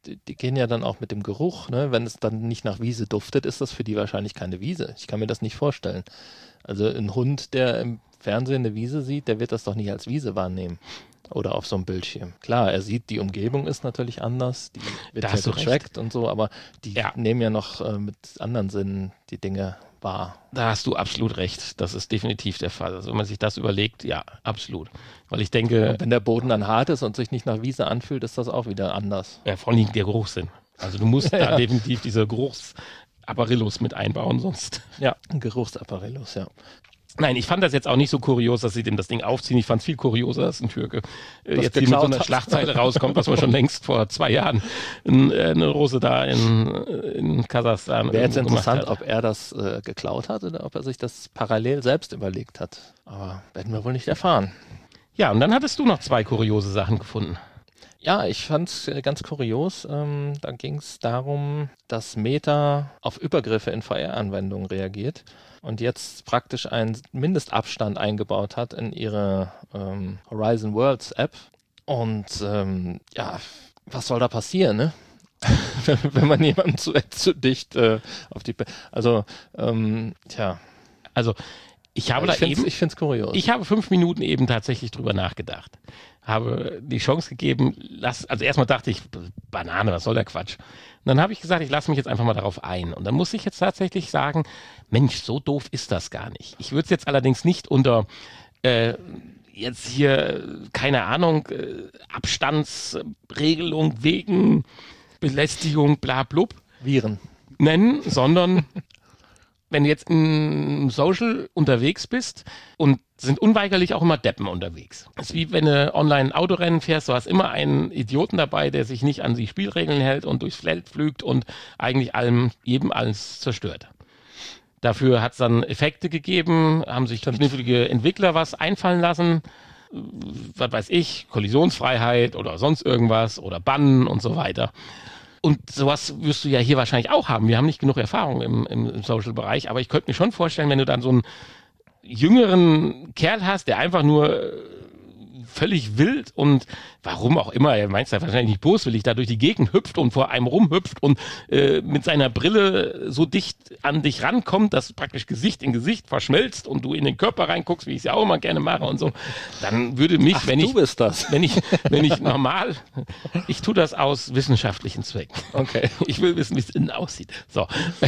die, die gehen ja dann auch mit dem Geruch, ne? Wenn es dann nicht nach Wiese duftet, ist das für die wahrscheinlich keine Wiese. Ich kann mir das nicht vorstellen. Also ein Hund, der im Fernsehen eine Wiese sieht, der wird das doch nicht als Wiese wahrnehmen. Oder auf so einem Bildschirm. Klar, er sieht, die Umgebung ist natürlich anders, die wird ja getrackt und so, aber die ja. nehmen ja noch äh, mit anderen Sinnen die Dinge wahr. Da hast du absolut recht. Das ist definitiv der Fall. Also wenn man sich das überlegt, ja, absolut. Weil ich denke... Und wenn der Boden dann hart ist und sich nicht nach Wiese anfühlt, ist das auch wieder anders. Ja, vor allem der Geruchssinn. Also du musst ja, da ja. definitiv diese Geruchsapparillos mit einbauen, sonst... Ja, Geruchsapparillos, ja. Nein, ich fand das jetzt auch nicht so kurios, dass sie dem das Ding aufziehen. Ich fand es viel kurioser, dass ein Türke äh, jetzt hier mit so einer Schlagzeile rauskommt, was man schon längst vor zwei Jahren in, äh, eine Rose da in, in Kasachstan wäre jetzt interessant, ob er das äh, geklaut hat oder ob er sich das parallel selbst überlegt hat. Aber werden wir wohl nicht erfahren. Ja, und dann hattest du noch zwei kuriose Sachen gefunden. Ja, ich fand es ganz kurios. Ähm, da ging es darum, dass Meta auf Übergriffe in V R-Anwendungen reagiert und jetzt praktisch einen Mindestabstand eingebaut hat in ihre ähm, Horizon Worlds App. Und ähm, ja, was soll da passieren, ne? Wenn man jemanden zu, zu dicht äh, auf die... Pe- also, ähm, tja. Also, ich habe ich da eben... Ich finde es kurios. Ich habe fünf Minuten eben tatsächlich drüber nachgedacht. Habe die Chance gegeben, lass, also erstmal dachte ich, Banane, was soll der Quatsch? Und dann habe ich gesagt, ich lasse mich jetzt einfach mal darauf ein. Und dann muss ich jetzt tatsächlich sagen, Mensch, so doof ist das gar nicht. Ich würde es jetzt allerdings nicht unter äh, jetzt hier, keine Ahnung, äh, Abstandsregelung wegen Belästigung, bla blub, Viren nennen, sondern wenn du jetzt im Social unterwegs bist und sind unweigerlich auch immer Deppen unterwegs. Das ist wie wenn du online ein Autorennen fährst, du hast immer einen Idioten dabei, der sich nicht an die Spielregeln hält und durchs Feld flügt und eigentlich allem, jedem alles zerstört. Dafür hat es dann Effekte gegeben, haben sich knifflige Entwickler was einfallen lassen, was weiß ich, Kollisionsfreiheit oder sonst irgendwas oder Bannen und so weiter. Und sowas wirst du ja hier wahrscheinlich auch haben. Wir haben nicht genug Erfahrung im, im, im Social-Bereich, aber ich könnte mir schon vorstellen, wenn du dann so einen jüngeren Kerl hast, der einfach nur völlig wild und warum auch immer, er meint es ja wahrscheinlich nicht boswillig, da durch die Gegend hüpft und vor einem rumhüpft und äh, mit seiner Brille so dicht an dich rankommt, dass praktisch Gesicht in Gesicht verschmilzt und du in den Körper reinguckst, wie ich es ja auch immer gerne mache und so, dann würde mich, Ach, wenn du ich bist das. wenn ich wenn ich normal, ich tue das aus wissenschaftlichen Zwecken. Okay. Ich will wissen, wie es innen aussieht. So,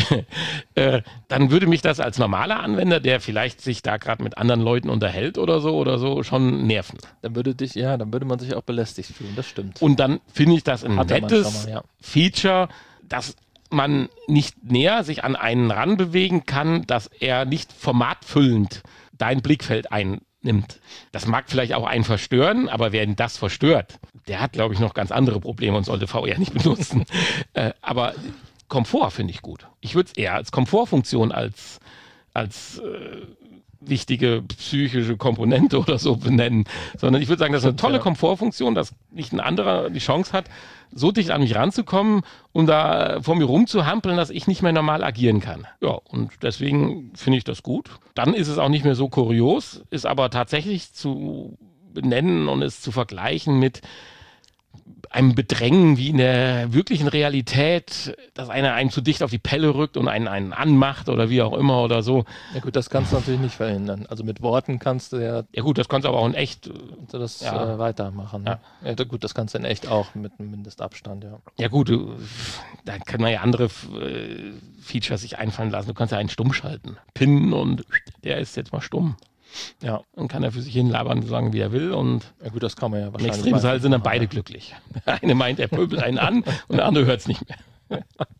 äh, dann würde mich das als normaler Anwender, der vielleicht sich da gerade mit anderen Leuten unterhält oder so oder so, schon nerven. Dann würde dich, ja, dann würde man sich auch belästigt fühlen, das stimmt. Und dann finde ich das ein Hat er nettes manchmal, ja. Feature, dass man nicht näher sich an einen ranbewegen kann, dass er nicht formatfüllend dein Blickfeld einnimmt. Das mag vielleicht auch einen verstören, aber wer ihn das verstört, der hat, glaube ich, noch ganz andere Probleme und sollte V R nicht benutzen. äh, aber Komfort finde ich gut. Ich würde es eher als Komfortfunktion als, als äh, wichtige psychische Komponente oder so benennen, sondern ich würde sagen, das ist eine tolle Komfortfunktion, dass nicht ein anderer die Chance hat, so dicht an mich ranzukommen und da vor mir rumzuhampeln, dass ich nicht mehr normal agieren kann. Ja, und deswegen finde ich das gut. Dann ist es auch nicht mehr so kurios, ist aber tatsächlich zu benennen und es zu vergleichen mit einem Bedrängen wie in der wirklichen Realität, dass einer einem zu dicht auf die Pelle rückt und einen, einen anmacht oder wie auch immer oder so. Ja gut, das kannst du natürlich nicht verhindern. Also mit Worten kannst du ja... Ja gut, das kannst du aber auch in echt... das ja. äh, weitermachen. Ne? Ja. Ja, gut, das kannst du in echt auch mit einem Mindestabstand, ja. Ja gut, du, da kann man ja andere äh, Features sich einfallen lassen. Du kannst ja einen stumm schalten. Pinnen und der ist jetzt mal stumm. Ja, dann kann er für sich hin labern und sagen, wie er will. Und ja gut, das kann man ja im wahrscheinlich. Extremfall halt sind dann beide glücklich. Der eine meint, er pöbelt einen an und der andere hört es nicht mehr.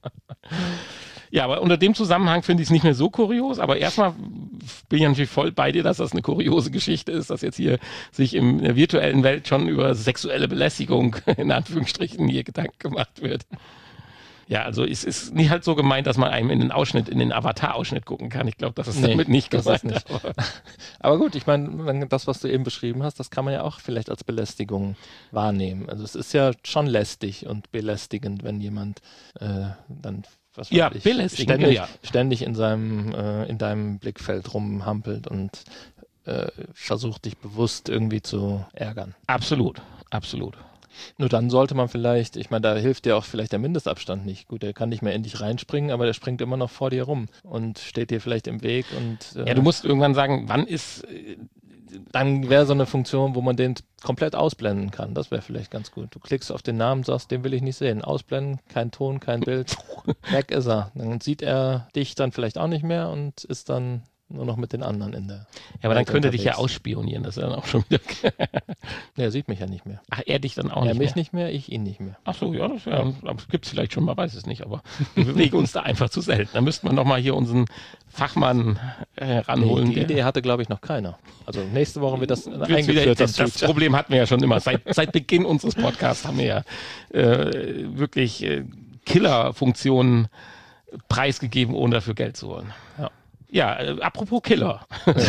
Ja, aber unter dem Zusammenhang finde ich es nicht mehr so kurios. Aber erstmal bin ich natürlich voll bei dir, dass das eine kuriose Geschichte ist, dass jetzt hier sich in der virtuellen Welt schon über sexuelle Belästigung in Anführungsstrichen hier Gedanken gemacht wird. Ja, also es ist nicht halt so gemeint, dass man einem in den Ausschnitt, in den Avatar-Ausschnitt gucken kann. Ich glaube, das ist nee, damit nicht gemeint. Nicht. Aber. aber gut, ich meine, das, was du eben beschrieben hast, das kann man ja auch vielleicht als Belästigung wahrnehmen. Also es ist ja schon lästig und belästigend, wenn jemand äh, dann was weiß ja, ich, belästigend, ständig, ja. ständig in seinem äh, in deinem Blickfeld rumhampelt und äh, versucht, dich bewusst irgendwie zu ärgern. Absolut, absolut. Nur dann sollte man vielleicht, ich meine, da hilft dir auch vielleicht der Mindestabstand nicht. Gut, der kann nicht mehr endlich reinspringen, aber der springt immer noch vor dir rum und steht dir vielleicht im Weg. Und äh, Ja, du musst irgendwann sagen, wann ist... Äh, dann wäre so eine Funktion, wo man den komplett ausblenden kann. Das wäre vielleicht ganz gut. Du klickst auf den Namen, sagst, den will ich nicht sehen. Ausblenden, kein Ton, kein Bild. Weg ist er. Dann sieht er dich dann vielleicht auch nicht mehr und ist dann nur noch mit den anderen in der Ja, aber dann Welt könnte er dich ja unterwegs. ausspionieren. Das ist dann auch schon wieder... Er sieht mich ja nicht mehr. Ach, er dich dann auch Er nicht mich mehr? nicht mehr, ich ihn nicht mehr. Ach so, ja, das ja, gibt es vielleicht schon, man weiß es nicht, aber wir bewegen uns da einfach zu selten. Da müssten wir nochmal hier unseren Fachmann äh, ranholen. Die, die der- Idee hatte, glaube ich, noch keiner. Also nächste Woche wird das Wird's eingeführt, wieder, das, das, das Feature. Problem hatten wir ja schon immer. Seit, seit Beginn unseres Podcasts haben wir ja äh, wirklich äh, Killer-Funktionen preisgegeben, ohne dafür Geld zu holen. Ja. Ja, äh, apropos Killer.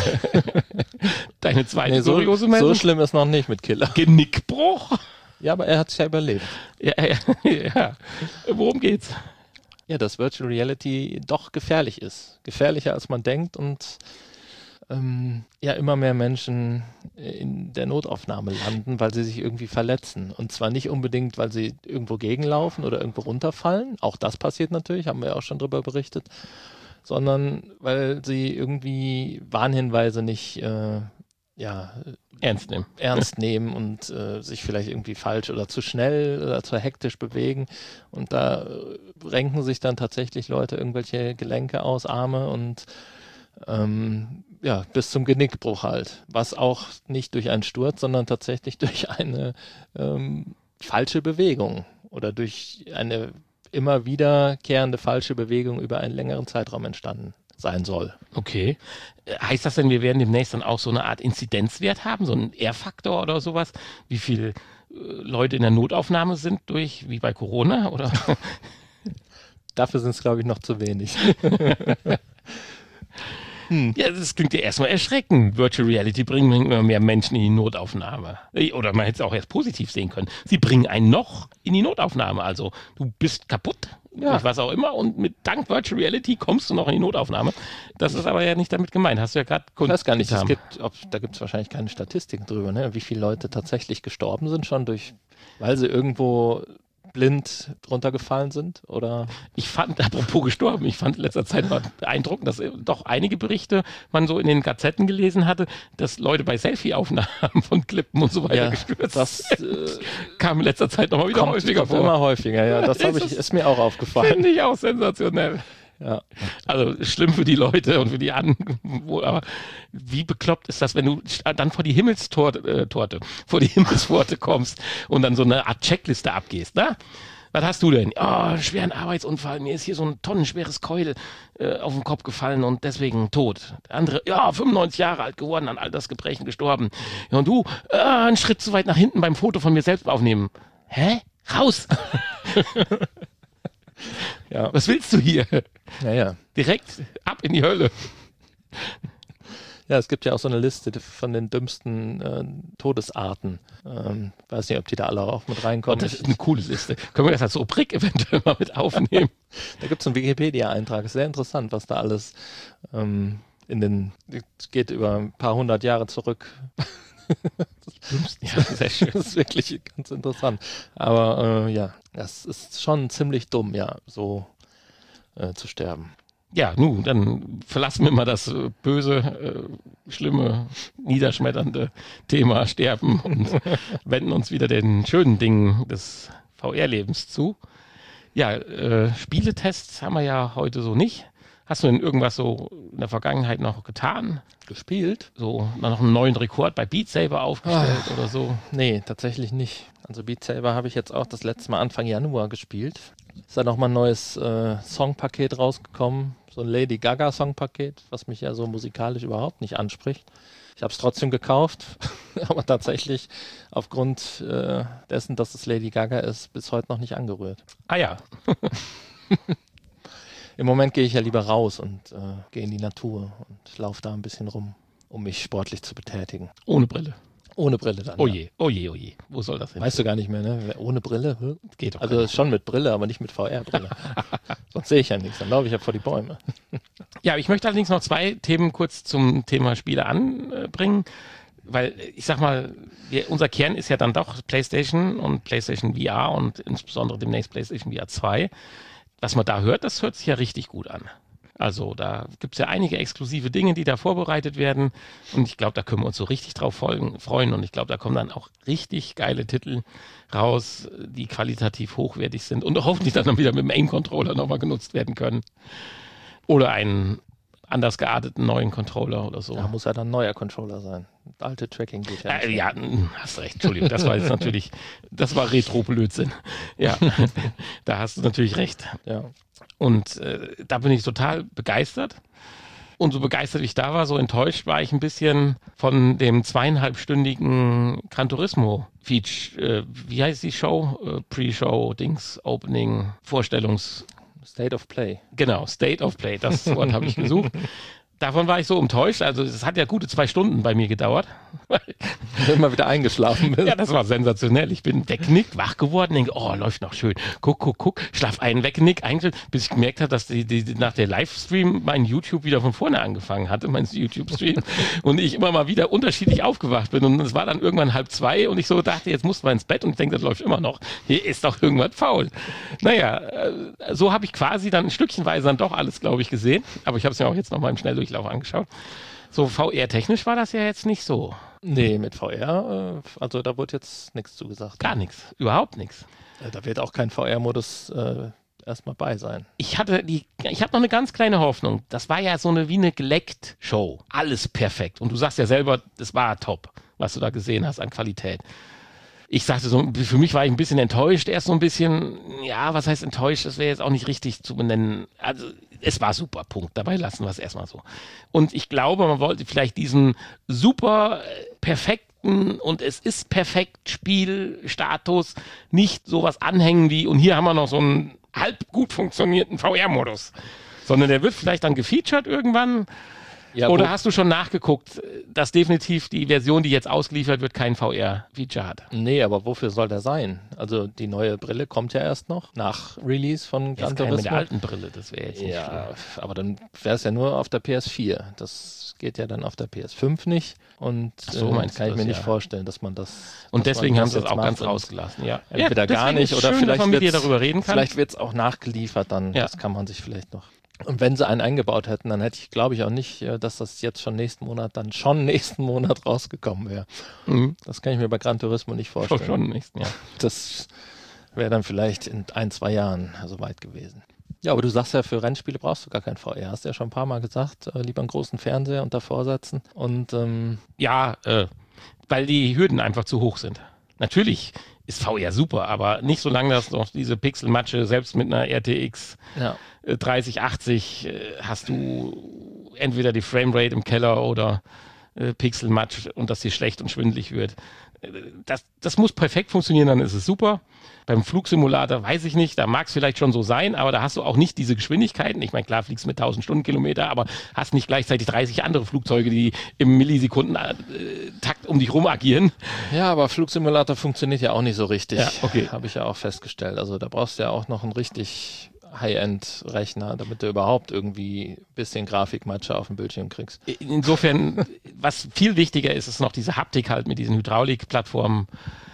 Deine zweite Nee, so, kuriose so Meldung. schlimm ist noch nicht mit Killer. Genickbruch? Ja, aber er hat es ja überlebt. Ja, ja, ja. Worum geht's? Ja, dass Virtual Reality doch gefährlich ist. Gefährlicher als man denkt und ähm, ja, immer mehr Menschen in der Notaufnahme landen, weil sie sich irgendwie verletzen. Und zwar nicht unbedingt, weil sie irgendwo gegenlaufen oder irgendwo runterfallen. Auch das passiert natürlich, haben wir ja auch schon drüber berichtet. Sondern weil sie irgendwie Warnhinweise nicht äh, ja, Ernst nehmen. ernst nehmen und äh, sich vielleicht irgendwie falsch oder zu schnell oder zu hektisch bewegen. Und da äh, renken sich dann tatsächlich Leute irgendwelche Gelenke aus, Arme und ähm, ja, bis zum Genickbruch halt. Was auch nicht durch einen Sturz, sondern tatsächlich durch eine ähm, falsche Bewegung oder durch eine immer wiederkehrende falsche Bewegung über einen längeren Zeitraum entstanden sein soll. Okay. Äh, Heißt das denn, wir werden demnächst dann auch so eine Art Inzidenzwert haben, so einen R-Faktor oder sowas? Wie viele äh, Leute in der Notaufnahme sind durch, wie bei Corona? Oder? Dafür sind es, glaube ich, noch zu wenig. Ja, das klingt ja erstmal erschreckend. Virtual Reality bringen immer mehr Menschen in die Notaufnahme. Oder man hätte es auch erst positiv sehen können. Sie bringen einen noch in die Notaufnahme. Also du bist kaputt, Ja. durch was auch immer, und mit dank Virtual Reality kommst du noch in die Notaufnahme. Das ist aber ja nicht damit gemeint. Hast du ja gerade Ich weiß gar nicht, es getan. gibt, ob, da gibt es wahrscheinlich keine Statistiken drüber, ne? Wie viele Leute tatsächlich gestorben sind schon durch, weil sie irgendwo blind drunter gefallen sind oder Ich fand, apropos gestorben, ich fand in letzter Zeit mal beeindruckend, dass doch einige Berichte man so in den Gazetten gelesen hatte, dass Leute bei Selfie-Aufnahmen von Klippen und so weiter ja, gestürzt das äh, kam in letzter Zeit nochmal wieder kommt häufiger vor. immer häufiger, ja. Das habe ich, Ist es- ist mir auch aufgefallen. Finde ich auch sensationell. Ja. Also schlimm für die Leute und für die anderen. Aber wie bekloppt ist das, wenn du dann vor die Himmelstorte, äh, Torte, vor die Himmelspforte kommst und dann so eine Art Checkliste abgehst, ne? Was hast du denn? Oh, einen schweren Arbeitsunfall. Mir ist hier so ein tonnenschweres Keul äh, auf den Kopf gefallen und deswegen tot. Der andere, ja, fünfundneunzig Jahre alt geworden, an Altersgebrechen gestorben. Ja, und du, äh, einen Schritt zu weit nach hinten beim Foto von mir selbst aufnehmen. Hä? Raus! Ja. Was willst du hier? Ja, ja. Direkt ab in die Hölle. Ja, es gibt ja auch so eine Liste von den dümmsten äh, Todesarten. Ähm, weiß nicht, ob die da alle auch mit reinkommen. Das ist eine coole Liste. Können wir das als Rubrik eventuell mal mit aufnehmen? Da gibt es einen Wikipedia-Eintrag. Ist sehr interessant, was da alles ähm, in den, es geht über ein paar hundert Jahre zurück. Ja, sehr schön. Das ist wirklich ganz interessant. Aber äh, ja, das ist schon ziemlich dumm, ja, so äh, zu sterben. Ja, nun, dann verlassen wir mal das äh, böse, äh, schlimme, niederschmetternde Thema Sterben und wenden uns wieder den schönen Dingen des V R-Lebens zu. Ja, äh, Spieletests haben wir ja heute so nicht. Hast du denn irgendwas so in der Vergangenheit noch getan? Gespielt? So noch einen neuen Rekord bei Beat Saber aufgestellt oder so? Nee, tatsächlich nicht. Also Beat Saber habe ich jetzt auch das letzte Mal Anfang Januar gespielt. Ist da nochmal ein neues äh, Songpaket rausgekommen, so ein Lady Gaga Songpaket, was mich ja so musikalisch überhaupt nicht anspricht. Ich habe es trotzdem gekauft, aber tatsächlich aufgrund äh, dessen, dass es Lady Gaga ist, bis heute noch nicht angerührt. Ah ja, Im Moment gehe ich ja lieber raus und äh, gehe in die Natur und laufe da ein bisschen rum, um mich sportlich zu betätigen. ohne Brille. Ohne Brille dann. Oh ja. je, oh je, oh je. Wo soll das hin? Weißt du gar nicht mehr, ne? Ohne Brille? Hä? Geht doch Also gar nicht. schon mit Brille, aber nicht mit V R-Brille. Sonst sehe ich ja nichts, dann laufe ich ja vor die Bäume. Ja, ich möchte allerdings noch zwei Themen kurz zum Thema Spiele anbringen. weil ich sag mal, wir, unser Kern ist ja dann doch PlayStation und PlayStation V R und insbesondere demnächst PlayStation V R zwei. Was man da hört, das hört sich ja richtig gut an. Also da gibt es ja einige exklusive Dinge, die da vorbereitet werden und ich glaube, da können wir uns so richtig drauf folgen, freuen und ich glaube, da kommen dann auch richtig geile Titel raus, die qualitativ hochwertig sind und hoffentlich dann wieder mit dem Aim-Controller nochmal genutzt werden können. Oder einen anders gearteten neuen Controller oder so. Da muss ja dann ein neuer Controller sein. Das alte Tracking geht ja nicht. Äh, ja, hast recht, Entschuldigung, das war jetzt natürlich, das war Retro-Blödsinn. Ja, da hast du natürlich recht. Ja. Und äh, da bin ich total begeistert. Und so begeistert wie ich da war, so enttäuscht war ich ein bisschen von dem zweieinhalbstündigen Gran Turismo Feature. Äh, wie heißt die Show? Äh, Pre-Show, Dings, Opening, Vorstellungs... State of Play. Genau, State of Play, das Wort habe ich gesucht. Davon war ich so enttäuscht, also es hat ja gute zwei Stunden bei mir gedauert. Du immer wieder eingeschlafen bist. Ja, das war sensationell. Ich bin weggenickt, wach geworden, denke, oh, läuft noch schön. Guck, guck, guck, schlaf ein, weggenickt, eingeschlafen, bis ich gemerkt habe, dass die, die, die nach der Livestream mein YouTube wieder von vorne angefangen hatte, mein YouTube-Stream. Und ich immer mal wieder unterschiedlich aufgewacht bin. Und es war dann irgendwann halb zwei und ich so dachte, jetzt musst du mal ins Bett und ich denke, das läuft immer noch. Hier ist doch irgendwas faul. Naja, so habe ich quasi dann stückchenweise dann doch alles, glaube ich, gesehen. Aber ich habe es mir auch jetzt nochmal im Schnelldurchlauf angeschaut. So V R-technisch war das ja jetzt nicht so. Nee, mit V R, äh, also da wird jetzt nichts zugesagt. Gar nichts, überhaupt nichts. Äh, Da wird auch kein V R-Modus äh, erstmal bei sein. Ich hatte die, ich habe noch eine ganz kleine Hoffnung. Das war ja so eine wie eine geleckt-Show. Alles perfekt. Und du sagst ja selber, das war top, was du da gesehen hast an Qualität. Ich sagte so, für mich war ich ein bisschen enttäuscht, erst so ein bisschen, ja, was heißt enttäuscht, das wäre jetzt auch nicht richtig zu benennen. Also es war super, Punkt. Dabei lassen wir es erstmal so. Und ich glaube, man wollte vielleicht diesen super äh, perfekten und es ist perfekt Spielstatus nicht sowas anhängen wie, und hier haben wir noch so einen halb gut funktionierten V R-Modus. Sondern der wird vielleicht dann gefeatured irgendwann. Ja, Oder wo- hast du schon nachgeguckt, dass definitiv die Version, die jetzt ausgeliefert wird, kein V R-Feature hat? Nee, aber wofür soll der sein? Also die neue Brille kommt ja erst noch nach Release von Gran Jetzt kann ich mit der Turismo. alten Brille, das wäre jetzt nicht Ja, schlimm. aber dann wäre es ja nur auf der P S vier. Das geht ja dann auf der P S fünf nicht. Und Ach so, äh, meinst kann du ich das, mir nicht ja. vorstellen, dass man das. Und dass deswegen man haben sie das jetzt auch ganz macht. rausgelassen, ja. Entweder ja, gar deswegen nicht ist oder schön, vielleicht dass man mit dir wird's- darüber reden kann. Vielleicht wird es auch nachgeliefert, dann Ja. das kann man sich vielleicht noch. Und wenn sie einen eingebaut hätten, dann hätte ich, glaube ich, auch nicht, äh, dass das jetzt schon nächsten Monat, dann schon nächsten Monat rausgekommen wäre. Mhm. Das kann ich mir bei Gran Turismo nicht Schon, vorstellen. schon im nächsten Jahr. Das wäre dann vielleicht in ein, zwei Jahren so weit gewesen. Ja, aber du sagst ja, für Rennspiele brauchst du gar kein V R. Hast du ja schon ein paar Mal gesagt, äh, lieber einen großen Fernseher und davor setzen. Und ähm, Ja, äh, weil die Hürden einfach zu hoch sind. Natürlich ist V R super, aber nicht so lange, dass noch diese Pixelmatsche, selbst mit einer R T X ja, äh, dreißig achtzig, äh, hast du entweder die Framerate im Keller oder äh, Pixelmatsch und dass sie schlecht und schwindelig wird. Äh, Das, das muss perfekt funktionieren, dann ist es super. Beim Flugsimulator weiß ich nicht, da mag es vielleicht schon so sein, aber da hast du auch nicht diese Geschwindigkeiten. Ich meine, klar fliegst mit tausend Stundenkilometer, aber hast nicht gleichzeitig dreißig andere Flugzeuge, die im Millisekunden-Takt um dich rum agieren. ja, aber Flugsimulator funktioniert ja auch nicht so richtig. Ja, okay. Habe ich ja auch festgestellt. Also da brauchst du ja auch noch einen richtig High-End-Rechner, damit du überhaupt irgendwie ein bisschen Grafikmatsche auf dem Bildschirm kriegst. Insofern, was viel wichtiger ist, ist noch diese Haptik halt mit diesen Hydraulikplattformen.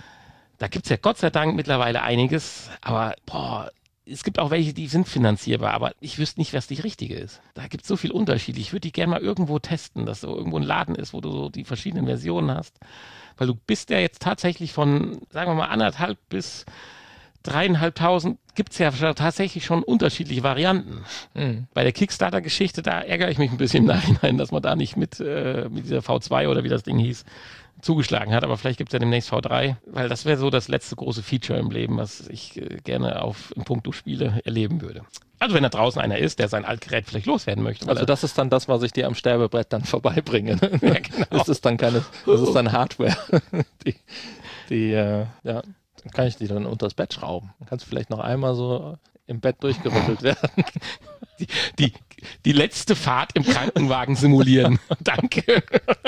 Da gibt es ja Gott sei Dank mittlerweile einiges, aber boah, es gibt auch welche, die sind finanzierbar, aber ich wüsste nicht, was die richtige ist. Da gibt es so viel Unterschied. Ich würde die gerne mal irgendwo testen, dass so irgendwo ein Laden ist, wo du so die verschiedenen Versionen hast. Weil du bist ja jetzt tatsächlich von, sagen wir mal, anderthalb bis dreieinhalbtausend gibt es ja tatsächlich schon unterschiedliche Varianten. Mhm. Bei der Kickstarter-Geschichte, da ärgere ich mich ein bisschen im Nachhinein, dass man da nicht mit, äh, mit dieser V zwei oder wie das Ding hieß, zugeschlagen hat. Aber vielleicht gibt es ja demnächst V drei, weil das wäre so das letzte große Feature im Leben, was ich äh, gerne auf in puncto Spiele erleben würde. Also wenn da draußen einer ist, der sein Altgerät vielleicht loswerden möchte. weil Also er- das ist dann das, was ich dir am Sterbebrett dann vorbeibringe. Ja, genau. Das ist dann keine, das ist dann Hardware. Die, die äh, ja, dann kann ich die dann unters Bett schrauben. Dann kannst du vielleicht noch einmal so im Bett durchgerüttelt werden. die, die, die letzte Fahrt im Krankenwagen simulieren. Danke.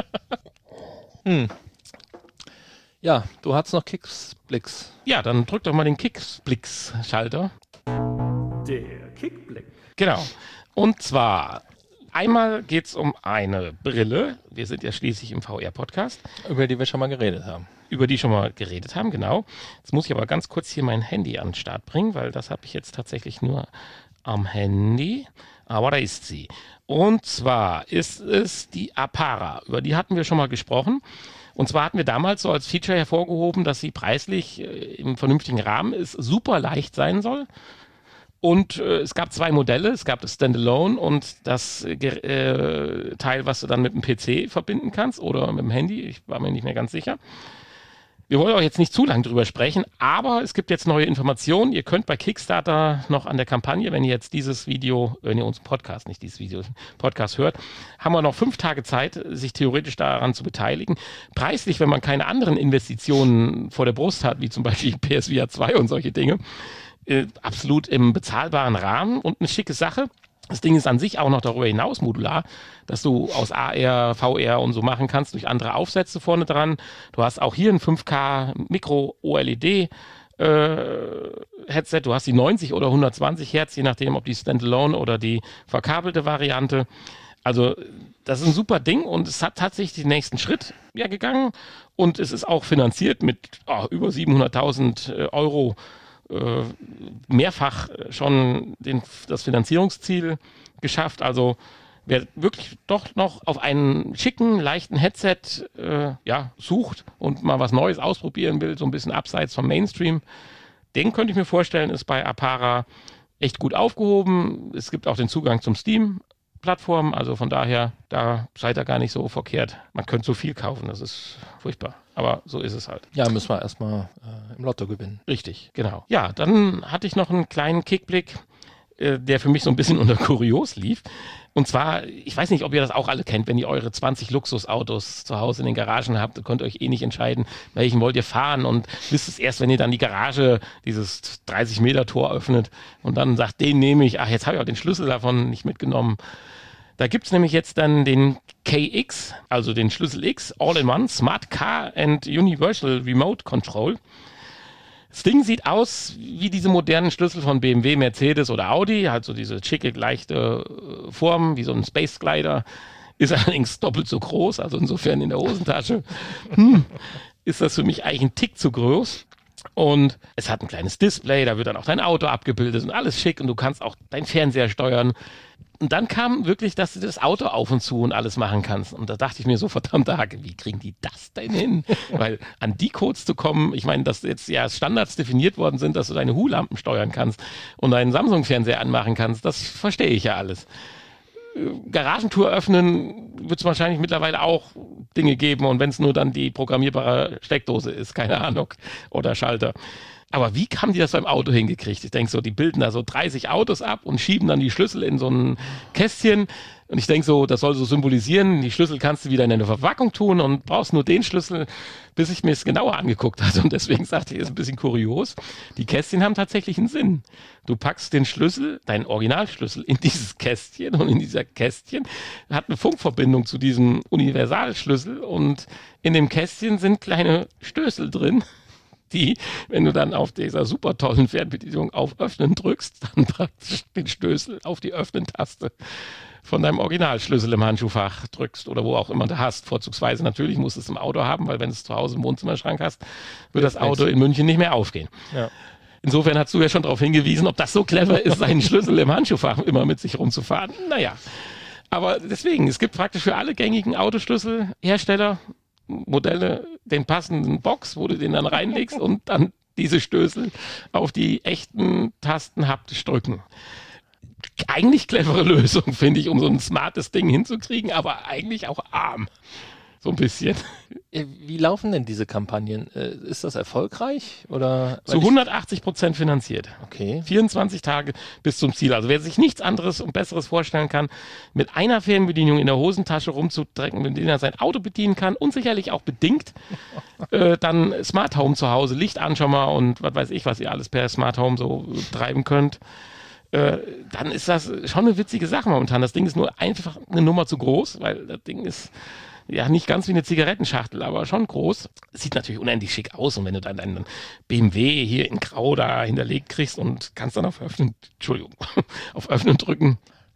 Hm. Ja, du hattest noch Kickblicks. Ja, dann drück doch mal den Kickblicks-Schalter. Der Kickblick. Genau. Und zwar Einmal geht es um eine Brille. Wir sind ja schließlich im V R-Podcast. Über die wir schon mal geredet haben. Über die schon mal geredet haben, genau. Jetzt muss ich aber ganz kurz hier mein Handy an den Start bringen, weil das habe ich jetzt tatsächlich nur am Handy. Aber da ist sie. Und zwar ist es die Apara. Über die hatten wir schon mal gesprochen. Und zwar hatten wir damals so als Feature hervorgehoben, dass sie preislich äh, im vernünftigen Rahmen ist, super leicht sein soll. Und äh, es gab zwei Modelle. Es gab das Standalone und das äh, Teil, was du dann mit dem P C verbinden kannst oder mit dem Handy. Ich war mir nicht mehr ganz sicher. Wir wollen auch jetzt nicht zu lange drüber sprechen, aber es gibt jetzt neue Informationen. Ihr könnt bei Kickstarter noch an der Kampagne, wenn ihr jetzt dieses Video, wenn ihr unseren Podcast, nicht dieses Video, Podcast hört, haben wir noch fünf Tage Zeit, sich theoretisch daran zu beteiligen. Preislich, wenn man keine anderen Investitionen vor der Brust hat, wie zum Beispiel P S V R zwei und solche Dinge, äh, absolut im bezahlbaren Rahmen und eine schicke Sache. Das Ding ist an sich auch noch darüber hinaus modular, dass du aus A R, V R und so machen kannst durch andere Aufsätze vorne dran. Du hast auch hier ein fünf K Micro-O L E D äh, Headset. Du hast die neunzig oder hundertzwanzig Hertz, je nachdem, ob die Standalone oder die verkabelte Variante. Also das ist ein super Ding und es hat tatsächlich den nächsten Schritt ja gegangen und es ist auch finanziert mit oh, über siebenhunderttausend Euro mehrfach schon den, das Finanzierungsziel geschafft. Also wer wirklich doch noch auf einen schicken, leichten Headset äh, ja, sucht und mal was Neues ausprobieren will, so ein bisschen abseits vom Mainstream, den könnte ich mir vorstellen, ist bei Apara echt gut aufgehoben. Es gibt auch den Zugang zum Steam-Plattform, also von daher, da seid ihr gar nicht so verkehrt. Man könnte so viel kaufen, das ist furchtbar. Aber so ist es halt. Ja, müssen wir erstmal äh, im Lotto gewinnen. Richtig, genau. Ja, dann hatte ich noch einen kleinen Kickblick, äh, der für mich so ein bisschen unter Kurios lief. Und zwar, ich weiß nicht, ob ihr das auch alle kennt, wenn ihr eure zwanzig Luxusautos zu Hause in den Garagen habt, könnt ihr euch eh nicht entscheiden, welchen wollt ihr fahren und wisst es erst, wenn ihr dann die Garage, dieses dreißig Meter Tor öffnet und dann sagt, den nehme ich, ach, jetzt habe ich auch den Schlüssel davon nicht mitgenommen. Da gibt es nämlich jetzt dann den K X, also den Schlüssel X, All-in-One, Smart Car and Universal Remote Control. Das Ding sieht aus wie diese modernen Schlüssel von B M W, Mercedes oder Audi, halt so diese schicke, leichte Form, wie so ein Space Glider, ist allerdings doppelt so groß, also insofern in der Hosentasche hm, ist das für mich eigentlich ein Tick zu groß. Und es hat ein kleines Display, da wird dann auch dein Auto abgebildet und alles schick und du kannst auch deinen Fernseher steuern. Und dann kam wirklich, dass du das Auto auf und zu und alles machen kannst. Und da dachte ich mir so, verdammte Hacke, wie kriegen die das denn hin? Weil an die Codes zu kommen, ich meine, dass jetzt ja Standards definiert worden sind, dass du deine Hue-Lampen steuern kannst und deinen Samsung-Fernseher anmachen kannst, das verstehe ich ja alles. Garagentour öffnen wird es wahrscheinlich mittlerweile auch Dinge geben und wenn es nur dann die programmierbare Steckdose ist, keine Ahnung, oder Schalter. Aber wie haben die das beim Auto hingekriegt? Ich denke so, die bilden da so dreißig Autos ab und schieben dann die Schlüssel in so ein Kästchen. Und ich denke so, das soll so symbolisieren, die Schlüssel kannst du wieder in eine Verpackung tun und brauchst nur den Schlüssel, bis ich mir es genauer angeguckt hatte. Und deswegen sagte ich, ist ein bisschen kurios. Die Kästchen haben tatsächlich einen Sinn. Du packst den Schlüssel, deinen Originalschlüssel, in dieses Kästchen und in dieser Kästchen hat eine Funkverbindung zu diesem Universalschlüssel und in dem Kästchen sind kleine Stößel drin, die, wenn du dann auf dieser super tollen Fernbedienung auf Öffnen drückst, dann praktisch den Stößel auf die Öffnen-Taste von deinem Originalschlüssel im Handschuhfach drückst oder wo auch immer du hast. Vorzugsweise natürlich musst du es im Auto haben, weil wenn du es zu Hause im Wohnzimmerschrank hast, wird das Auto in München nicht mehr aufgehen. Ja. Insofern hast du ja schon darauf hingewiesen, ob das so clever ist, seinen Schlüssel im Handschuhfach immer mit sich rumzufahren. Naja, aber deswegen, es gibt praktisch für alle gängigen Autoschlüsselhersteller Modelle den passenden Box, wo du den dann reinlegst und dann diese Stößel auf die echten Tasten haptisch drücken. Eigentlich clevere Lösung, finde ich, um so ein smartes Ding hinzukriegen, aber eigentlich auch arm. So ein bisschen. Wie laufen denn diese Kampagnen? Ist das erfolgreich? Oder? Zu hundertachtzig Prozent finanziert. Okay. vierundzwanzig Tage bis zum Ziel. Also wer sich nichts anderes und Besseres vorstellen kann, mit einer Fernbedienung in der Hosentasche rumzudrecken, mit der er sein Auto bedienen kann und sicherlich auch bedingt, äh, dann Smart Home zu Hause, Licht an schon mal und was weiß ich, was ihr alles per Smart Home so treiben könnt. Äh, dann ist das schon eine witzige Sache momentan. Das Ding ist nur einfach eine Nummer zu groß, weil das Ding ist ja nicht ganz wie eine Zigarettenschachtel, aber schon groß. Sieht natürlich unendlich schick aus und wenn du dann deinen B M W hier in Grau da hinterlegt kriegst und kannst dann auf Öffnen, Entschuldigung, auf Öffnen drücken.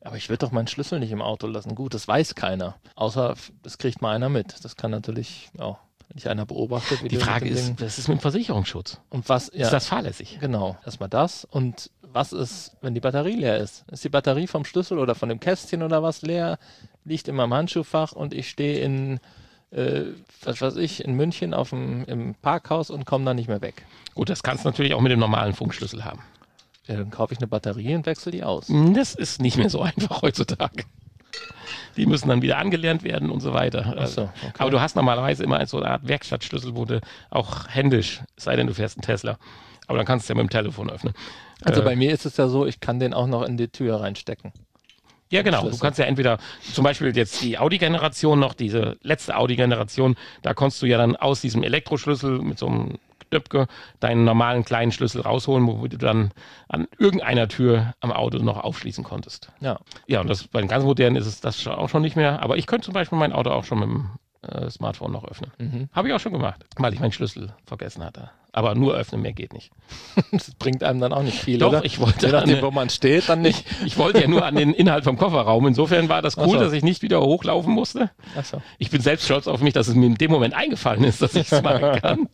Aber ich würde doch meinen Schlüssel nicht im Auto lassen. Gut, das weiß keiner. Außer, das kriegt mal einer mit. Das kann natürlich, ja, wenn dich einer beobachtet. Wie Die Frage ist, was ist mit dem Versicherungsschutz? Und was, ja, ist das fahrlässig? Genau, erstmal das. Und was ist, wenn die Batterie leer ist? Ist die Batterie vom Schlüssel oder von dem Kästchen oder was leer? Liegt in meinem Handschuhfach und ich stehe in, äh, was weiß ich, in München auf dem, im Parkhaus und komme da nicht mehr weg. Gut, das kannst du natürlich auch mit dem normalen Funkschlüssel haben. Ja, dann kaufe ich eine Batterie und wechsle die aus. Das ist nicht mehr so einfach heutzutage. Die müssen dann wieder angelernt werden und so weiter. Ach so, okay. Aber du hast normalerweise immer so eine Art Werkstattschlüssel, wo du auch händisch, es sei denn, du fährst einen Tesla. Aber dann kannst du es ja mit dem Telefon öffnen. Also äh, bei mir ist es ja so, ich kann den auch noch in die Tür reinstecken. Ja, genau. Schlüssel. Du kannst ja entweder, zum Beispiel jetzt die Audi-Generation noch, diese letzte Audi-Generation, da konntest du ja dann aus diesem Elektroschlüssel mit so einem Knöpke deinen normalen kleinen Schlüssel rausholen, wo du dann an irgendeiner Tür am Auto noch aufschließen konntest. Ja. Ja, und das bei den ganz modernen ist es das auch schon nicht mehr. Aber ich könnte zum Beispiel mein Auto auch schon mit dem äh, Smartphone noch öffnen. Mhm. Habe ich auch schon gemacht, weil ich meinen Schlüssel vergessen hatte. Aber nur öffnen, mehr geht nicht. Das bringt einem dann auch nicht viel, Doch, oder? ich wollte Je nachdem, eine- wo man steht, dann nicht. Ich wollte ja nur an den Inhalt vom Kofferraum. Insofern war das cool, Ach so. dass ich nicht wieder hochlaufen musste. Achso. Ich bin selbst stolz auf mich, dass es mir in dem Moment eingefallen ist, dass ich es machen kann.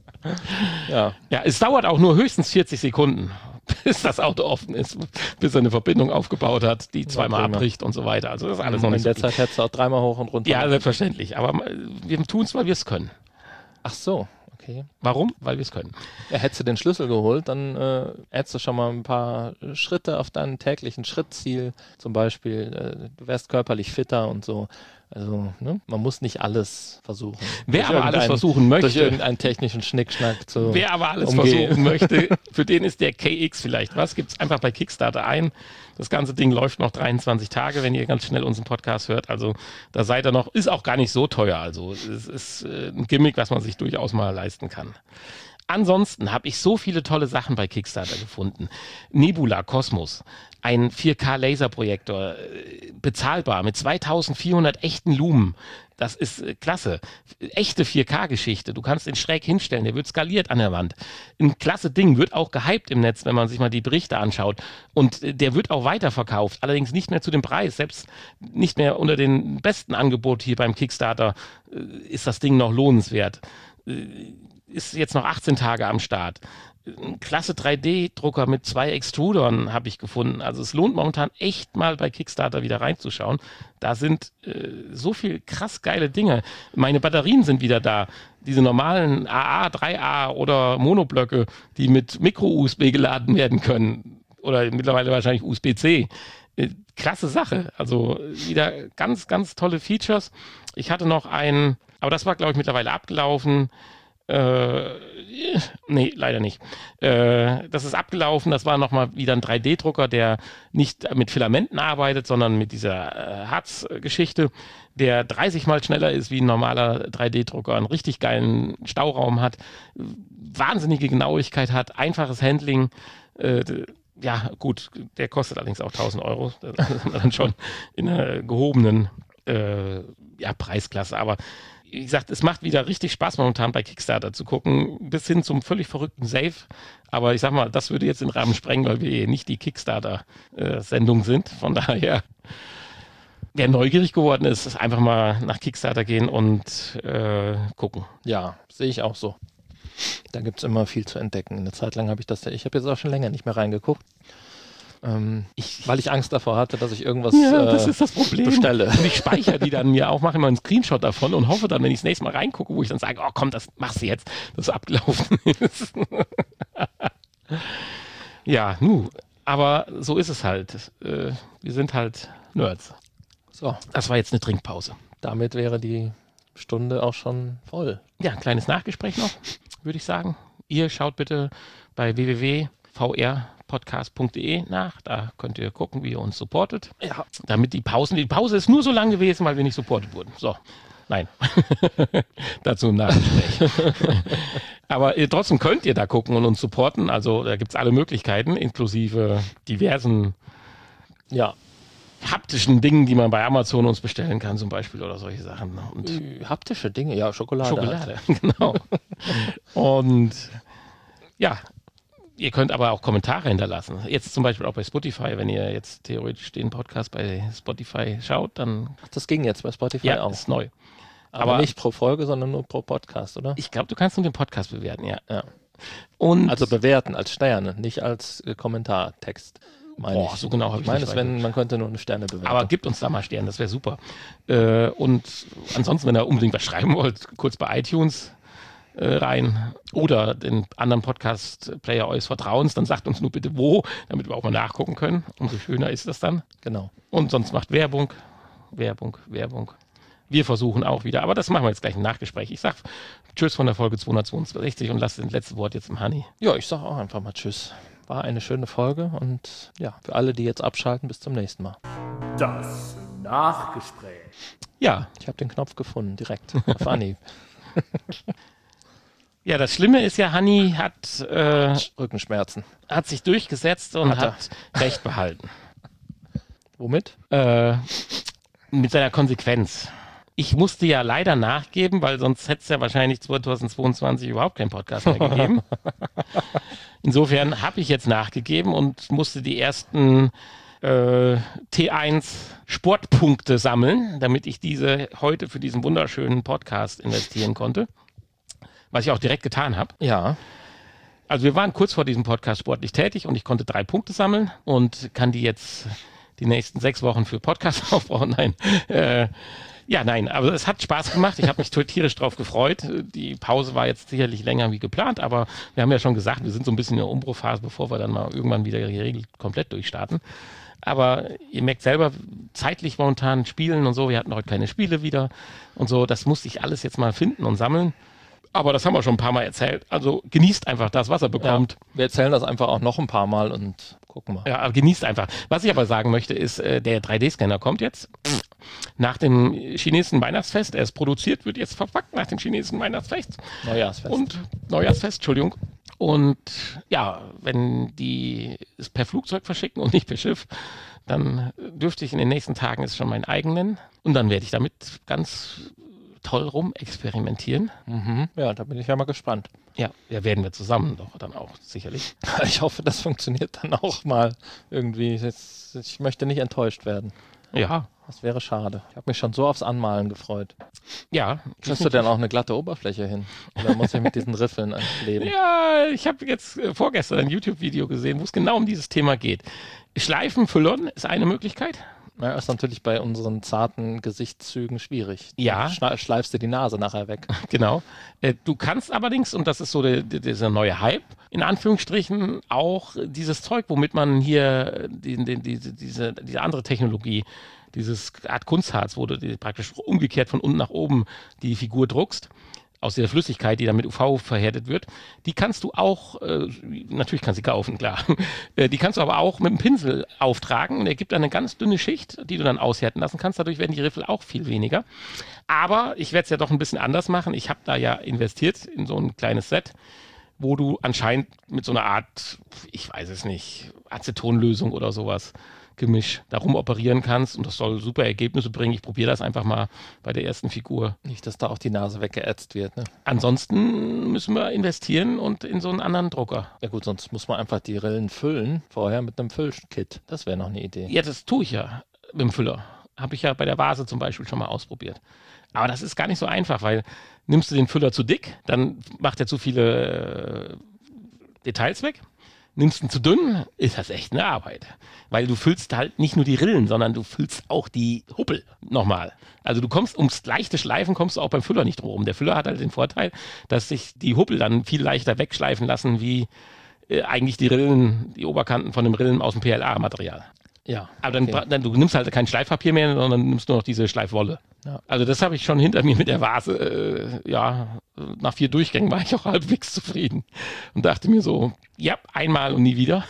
Ja. Ja, es dauert auch nur höchstens vierzig Sekunden, bis das Auto offen ist, bis er eine Verbindung aufgebaut hat, die zweimal prima. abbricht und so weiter. Also das ist alles noch In nicht so der viel. Zeit hättest du auch dreimal hoch und runter. Ja, selbstverständlich. Aber äh, wir tun es, weil wir es können. Ach so, okay. Warum? Weil wir es können. Ja, hättest du den Schlüssel geholt, dann äh, hättest du schon mal ein paar Schritte auf deinem täglichen Schrittziel. Zum Beispiel, äh, du wärst körperlich fitter und so. Also, ne? Man muss nicht alles versuchen. Wer Durch aber alles irgendein- versuchen möchte, Durch irgendeinen technischen Schnickschnack zu Wer aber alles umgehen. versuchen möchte, für den ist der K X vielleicht was. Gibt es einfach bei Kickstarter ein. Das ganze Ding läuft noch dreiundzwanzig Tage, wenn ihr ganz schnell unseren Podcast hört. Also da seid ihr noch, ist auch gar nicht so teuer. Also es ist äh, ein Gimmick, was man sich durchaus mal leisten kann. Ansonsten habe ich so viele tolle Sachen bei Kickstarter gefunden. Nebula Cosmos, ein vier K Laserprojektor, äh, bezahlbar mit zweitausendvierhundert echten Lumen. Das ist äh, klasse. Echte vier K Geschichte. Du kannst den schräg hinstellen, der wird skaliert an der Wand. Ein klasse Ding, wird auch gehypt im Netz, wenn man sich mal die Berichte anschaut. Und äh, der wird auch weiterverkauft, allerdings nicht mehr zu dem Preis. Selbst nicht mehr unter den besten Angebot hier beim Kickstarter äh, ist das Ding noch lohnenswert. Äh, ist jetzt noch achtzehn Tage am Start. Ein klasse drei D Drucker mit zwei Extrudern habe ich gefunden. Also es lohnt momentan echt mal bei Kickstarter wieder reinzuschauen. Da sind äh, so viel krass geile Dinge. Meine Batterien sind wieder da. Diese normalen A A, drei A oder Monoblöcke, die mit Micro-U S B geladen werden können. Oder mittlerweile wahrscheinlich U S B C. Äh, klasse Sache. Also wieder ganz, ganz tolle Features. Ich hatte noch einen, aber das war, glaube ich, mittlerweile abgelaufen. Äh, nee, leider nicht. Äh, das ist abgelaufen. Das war nochmal wieder ein drei D Drucker, der nicht mit Filamenten arbeitet, sondern mit dieser äh, Harz-Geschichte, der dreißig Mal schneller ist wie ein normaler drei D Drucker, einen richtig geilen Stauraum hat, wahnsinnige Genauigkeit hat, einfaches Handling. Äh, ja, gut, der kostet allerdings auch tausend Euro. Das ist dann schon in einer gehobenen äh, ja, Preisklasse. Aber wie gesagt, es macht wieder richtig Spaß momentan bei Kickstarter zu gucken, bis hin zum völlig verrückten Save. Aber ich sag mal, das würde jetzt den Rahmen sprengen, weil wir hier nicht die Kickstarter-Sendung sind. Von daher, wer neugierig geworden ist, ist einfach mal nach Kickstarter gehen und äh, gucken. Ja, sehe ich auch so. Da gibt es immer viel zu entdecken. Eine Zeit lang habe ich das, ich habe jetzt auch schon länger nicht mehr reingeguckt. Ähm, ich, weil ich Angst davor hatte, dass ich irgendwas Ja, äh, das ist das Problem. bestelle. Und ich speichere die dann mir auch, mache immer einen Screenshot davon und hoffe dann, wenn ich das nächste Mal reingucke, wo ich dann sage, oh komm, das machst du jetzt, dass es abgelaufen ist. Ja, nu, aber so ist es halt. Äh, wir sind halt Nerds. So, Das war jetzt eine Trinkpause. damit wäre die Stunde auch schon voll. Ja, ein kleines Nachgespräch noch, würde ich sagen. Ihr schaut bitte bei w w w punkt v r podcast punkt d e nach. Da könnt ihr gucken, wie ihr uns supportet. Ja. Damit die Pausen, die Pause ist nur so lang gewesen, weil wir nicht supportet wurden. So, nein. Dazu ein Nachgespräch. Aber ihr, trotzdem könnt ihr da gucken und uns supporten. Also da gibt es alle Möglichkeiten, inklusive diversen Ja, haptischen Dingen, die man bei Amazon uns bestellen kann, zum Beispiel oder solche Sachen. Und äh, haptische Dinge, ja, Schokolade. Schokolade, genau. Und ja, ihr könnt aber auch Kommentare hinterlassen. Jetzt zum Beispiel auch bei Spotify, wenn ihr jetzt theoretisch den Podcast bei Spotify schaut, dann... Ach, das ging jetzt bei Spotify ja, auch. ist neu. Aber, aber nicht pro Folge, sondern nur pro Podcast, oder? Ich glaube, du kannst nur den Podcast bewerten, ja. ja. Und also bewerten als Sterne, nicht als äh, Kommentartext. Boah, ich. so genau habe ich meine es, wenn man könnte nur eine Sterne bewerten. Aber gibt uns da mal Sterne, das wäre super. Äh, und ansonsten, wenn ihr unbedingt was schreiben wollt, kurz bei iTunes äh, rein oder den anderen Podcast-Player eures Vertrauens, dann sagt uns nur bitte wo, damit wir auch mal nachgucken können. Umso schöner ist das dann. Genau. Und sonst macht Werbung, Werbung, Werbung. Wir versuchen auch wieder, aber das machen wir jetzt gleich im Nachgespräch. Ich sag Tschüss von der Folge zweihundertzweiundsechzig und lasse das letzte Wort jetzt im Hanni. Ja, ich sag auch einfach mal Tschüss. War eine schöne Folge und ja, für alle, die jetzt abschalten, bis zum nächsten Mal. Das Nachgespräch. Ja. Ich habe den Knopf gefunden, direkt auf Anhieb. Ja, das Schlimme ist ja, Hanni hat äh, Rückenschmerzen. Hat sich durchgesetzt und hat, hat Recht behalten. Womit? Äh, mit seiner Konsequenz. Ich musste ja leider nachgeben, weil sonst hätte es ja wahrscheinlich zweitausendzweiundzwanzig überhaupt keinen Podcast mehr gegeben. Insofern habe ich jetzt nachgegeben und musste die ersten äh, T eins Sportpunkte sammeln, damit ich diese heute für diesen wunderschönen Podcast investieren konnte. Was ich auch direkt getan habe. Ja. Also wir waren kurz vor diesem Podcast sportlich tätig und ich konnte drei Punkte sammeln und kann die jetzt die nächsten sechs Wochen für Podcast aufbauen. Nein, äh, ja, nein, aber es hat Spaß gemacht. Ich habe mich tierisch drauf gefreut. Die Pause war jetzt sicherlich länger wie geplant, aber wir haben ja schon gesagt, wir sind so ein bisschen in der Umbruchphase, bevor wir dann mal irgendwann wieder die Regel komplett durchstarten. Aber ihr merkt selber, zeitlich momentan spielen und so, wir hatten heute keine Spiele wieder und so, das musste ich alles jetzt mal finden und sammeln. Aber das haben wir schon ein paar Mal erzählt. Also genießt einfach das, was er bekommt. Ja, wir erzählen das einfach auch noch ein paar Mal und gucken mal. Ja, aber genießt einfach. Was ich aber sagen möchte, ist, äh, der drei D-Scanner kommt jetzt nach dem chinesischen Weihnachtsfest. Er ist produziert, wird jetzt verpackt nach dem chinesischen Weihnachtsfest. Neujahrsfest. Und Neujahrsfest, Entschuldigung. Und ja, wenn die es per Flugzeug verschicken und nicht per Schiff, dann dürfte ich in den nächsten Tagen es schon meinen eigenen. Und dann werde ich damit ganz toll rum experimentieren. Mhm. Ja, da bin ich ja mal gespannt. Ja, ja, werden wir zusammen doch dann auch, sicherlich. Ich hoffe, das funktioniert dann auch mal irgendwie. Jetzt, ich möchte nicht enttäuscht werden. Ja. Das wäre schade. Ich habe mich schon so aufs Anmalen gefreut. Ja. Kriegst du denn auch eine glatte Oberfläche hin? Oder muss ich mit diesen Riffeln leben? Ja, ich habe jetzt äh, vorgestern ein YouTube-Video gesehen, wo es genau um dieses Thema geht. Schleifen, Füllern ist eine Möglichkeit. Ja, ist natürlich bei unseren zarten Gesichtszügen schwierig. Ja. Schna- schleifst du die Nase nachher weg. Genau. Äh, du kannst allerdings, und das ist so der, der, dieser neue Hype, in Anführungsstrichen auch dieses Zeug, womit man hier die, die, die, diese, diese andere Technologie, dieses Art Kunstharz, wo du die praktisch umgekehrt von unten nach oben die Figur druckst, aus der Flüssigkeit, die dann mit U V verhärtet wird, die kannst du auch, äh, natürlich kannst du sie kaufen, klar, äh, die kannst du aber auch mit dem Pinsel auftragen. Der gibt dann eine ganz dünne Schicht, die du dann aushärten lassen kannst. Dadurch werden die Riffel auch viel weniger. Aber ich werde es ja doch ein bisschen anders machen. Ich habe da ja investiert in so ein kleines Set, wo du anscheinend mit so einer Art, ich weiß es nicht, Acetonlösung oder sowas, Gemisch darum operieren kannst und das soll super Ergebnisse bringen. Ich probiere das einfach mal bei der ersten Figur. Nicht, dass da auch die Nase weggeätzt wird, ne? Ansonsten müssen wir investieren und in so einen anderen Drucker. Ja gut, sonst muss man einfach die Rillen füllen, vorher mit einem Füllkit. Das wäre noch eine Idee. Ja, das tue ich ja mit dem Füller. Habe ich ja bei der Vase zum Beispiel schon mal ausprobiert. Aber das ist gar nicht so einfach, weil nimmst du den Füller zu dick, dann macht er zu viele äh, Details weg. Nimmst du ihn zu dünn, ist das echt eine Arbeit. Weil du füllst halt nicht nur die Rillen, sondern du füllst auch die Huppel nochmal. Also du kommst ums leichte Schleifen, kommst du auch beim Füller nicht drum rum. Der Füller hat halt den Vorteil, dass sich die Huppel dann viel leichter wegschleifen lassen, wie äh, eigentlich die Rillen, die Oberkanten von dem Rillen aus dem P L A-Material. Ja. Aber dann, okay. dann, du nimmst halt kein Schleifpapier mehr, sondern nimmst nur noch diese Schleifwolle. Ja. Also das habe ich schon hinter mir mit der Vase, äh, ja, nach vier Durchgängen war ich auch halbwegs zufrieden und dachte mir so, ja, einmal und nie wieder.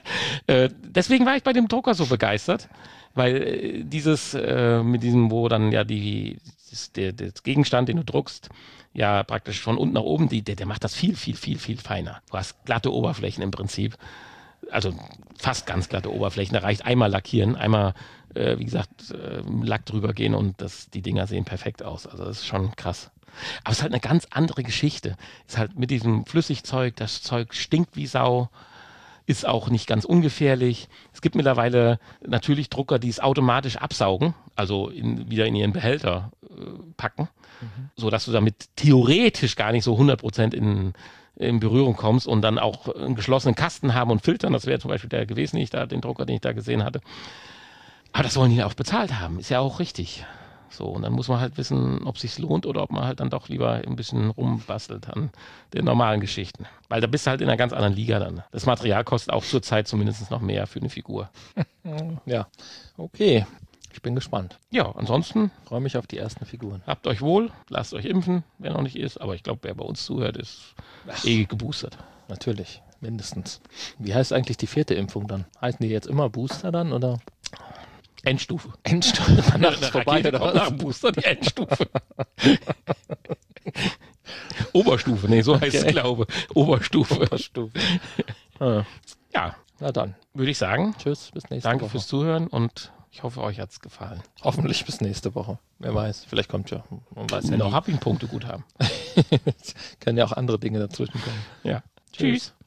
äh, deswegen war ich bei dem Drucker so begeistert, weil äh, dieses, äh, mit diesem, wo dann ja die, das, der, der Gegenstand, den du druckst, ja praktisch von unten nach oben, die, der, der macht das viel, viel, viel, viel feiner. Du hast glatte Oberflächen im Prinzip. Also fast ganz glatte Oberflächen. Da reicht einmal lackieren, einmal, äh, wie gesagt, äh, Lack drüber gehen und das, die Dinger sehen perfekt aus. Also das ist schon krass. Aber es ist halt eine ganz andere Geschichte. Es ist halt mit diesem Flüssigzeug, das Zeug stinkt wie Sau. ist auch nicht ganz ungefährlich. Es gibt mittlerweile natürlich Drucker, die es automatisch absaugen, also in, wieder in ihren Behälter äh, packen, mhm. sodass du damit theoretisch gar nicht so hundert Prozent in, in Berührung kommst und dann auch einen geschlossenen Kasten haben und filtern. Das wäre zum Beispiel der gewesen, den, ich da, den Drucker, den ich da gesehen hatte. Aber das wollen die auch bezahlt haben, ist ja auch richtig. So, und dann muss man halt wissen, ob es sich lohnt oder ob man halt dann doch lieber ein bisschen rumbastelt an den normalen Geschichten. Weil da bist du halt in einer ganz anderen Liga dann. Das Material kostet auch zurzeit zumindest noch mehr für eine Figur. Ja, okay. Ich bin gespannt. Ja, ansonsten freue mich auf die ersten Figuren. Habt euch wohl, lasst euch impfen, wer noch nicht ist. Aber ich glaube, wer bei uns zuhört, ist Ach, eh geboostert. Natürlich, mindestens. Wie heißt eigentlich die vierte Impfung dann? Heißen die jetzt immer Booster dann oder? Endstufe. Endstufe. Danach ist vorbei, oder was? Nach dem Booster die Endstufe. Oberstufe, nee, so heißt okay. es, glaube ich. Oberstufe. Oberstufe. Ah. Ja. Na dann. Würde ich sagen. Tschüss, bis nächste Danke Woche. Danke fürs Zuhören und ich hoffe, euch hat es gefallen. Hoffentlich bis nächste Woche. Wer weiß, vielleicht kommt ja. Man weiß ja noch Happing-Punkte gut haben. Können ja auch andere Dinge dazwischen kommen. Ja. Tschüss. Tschüss.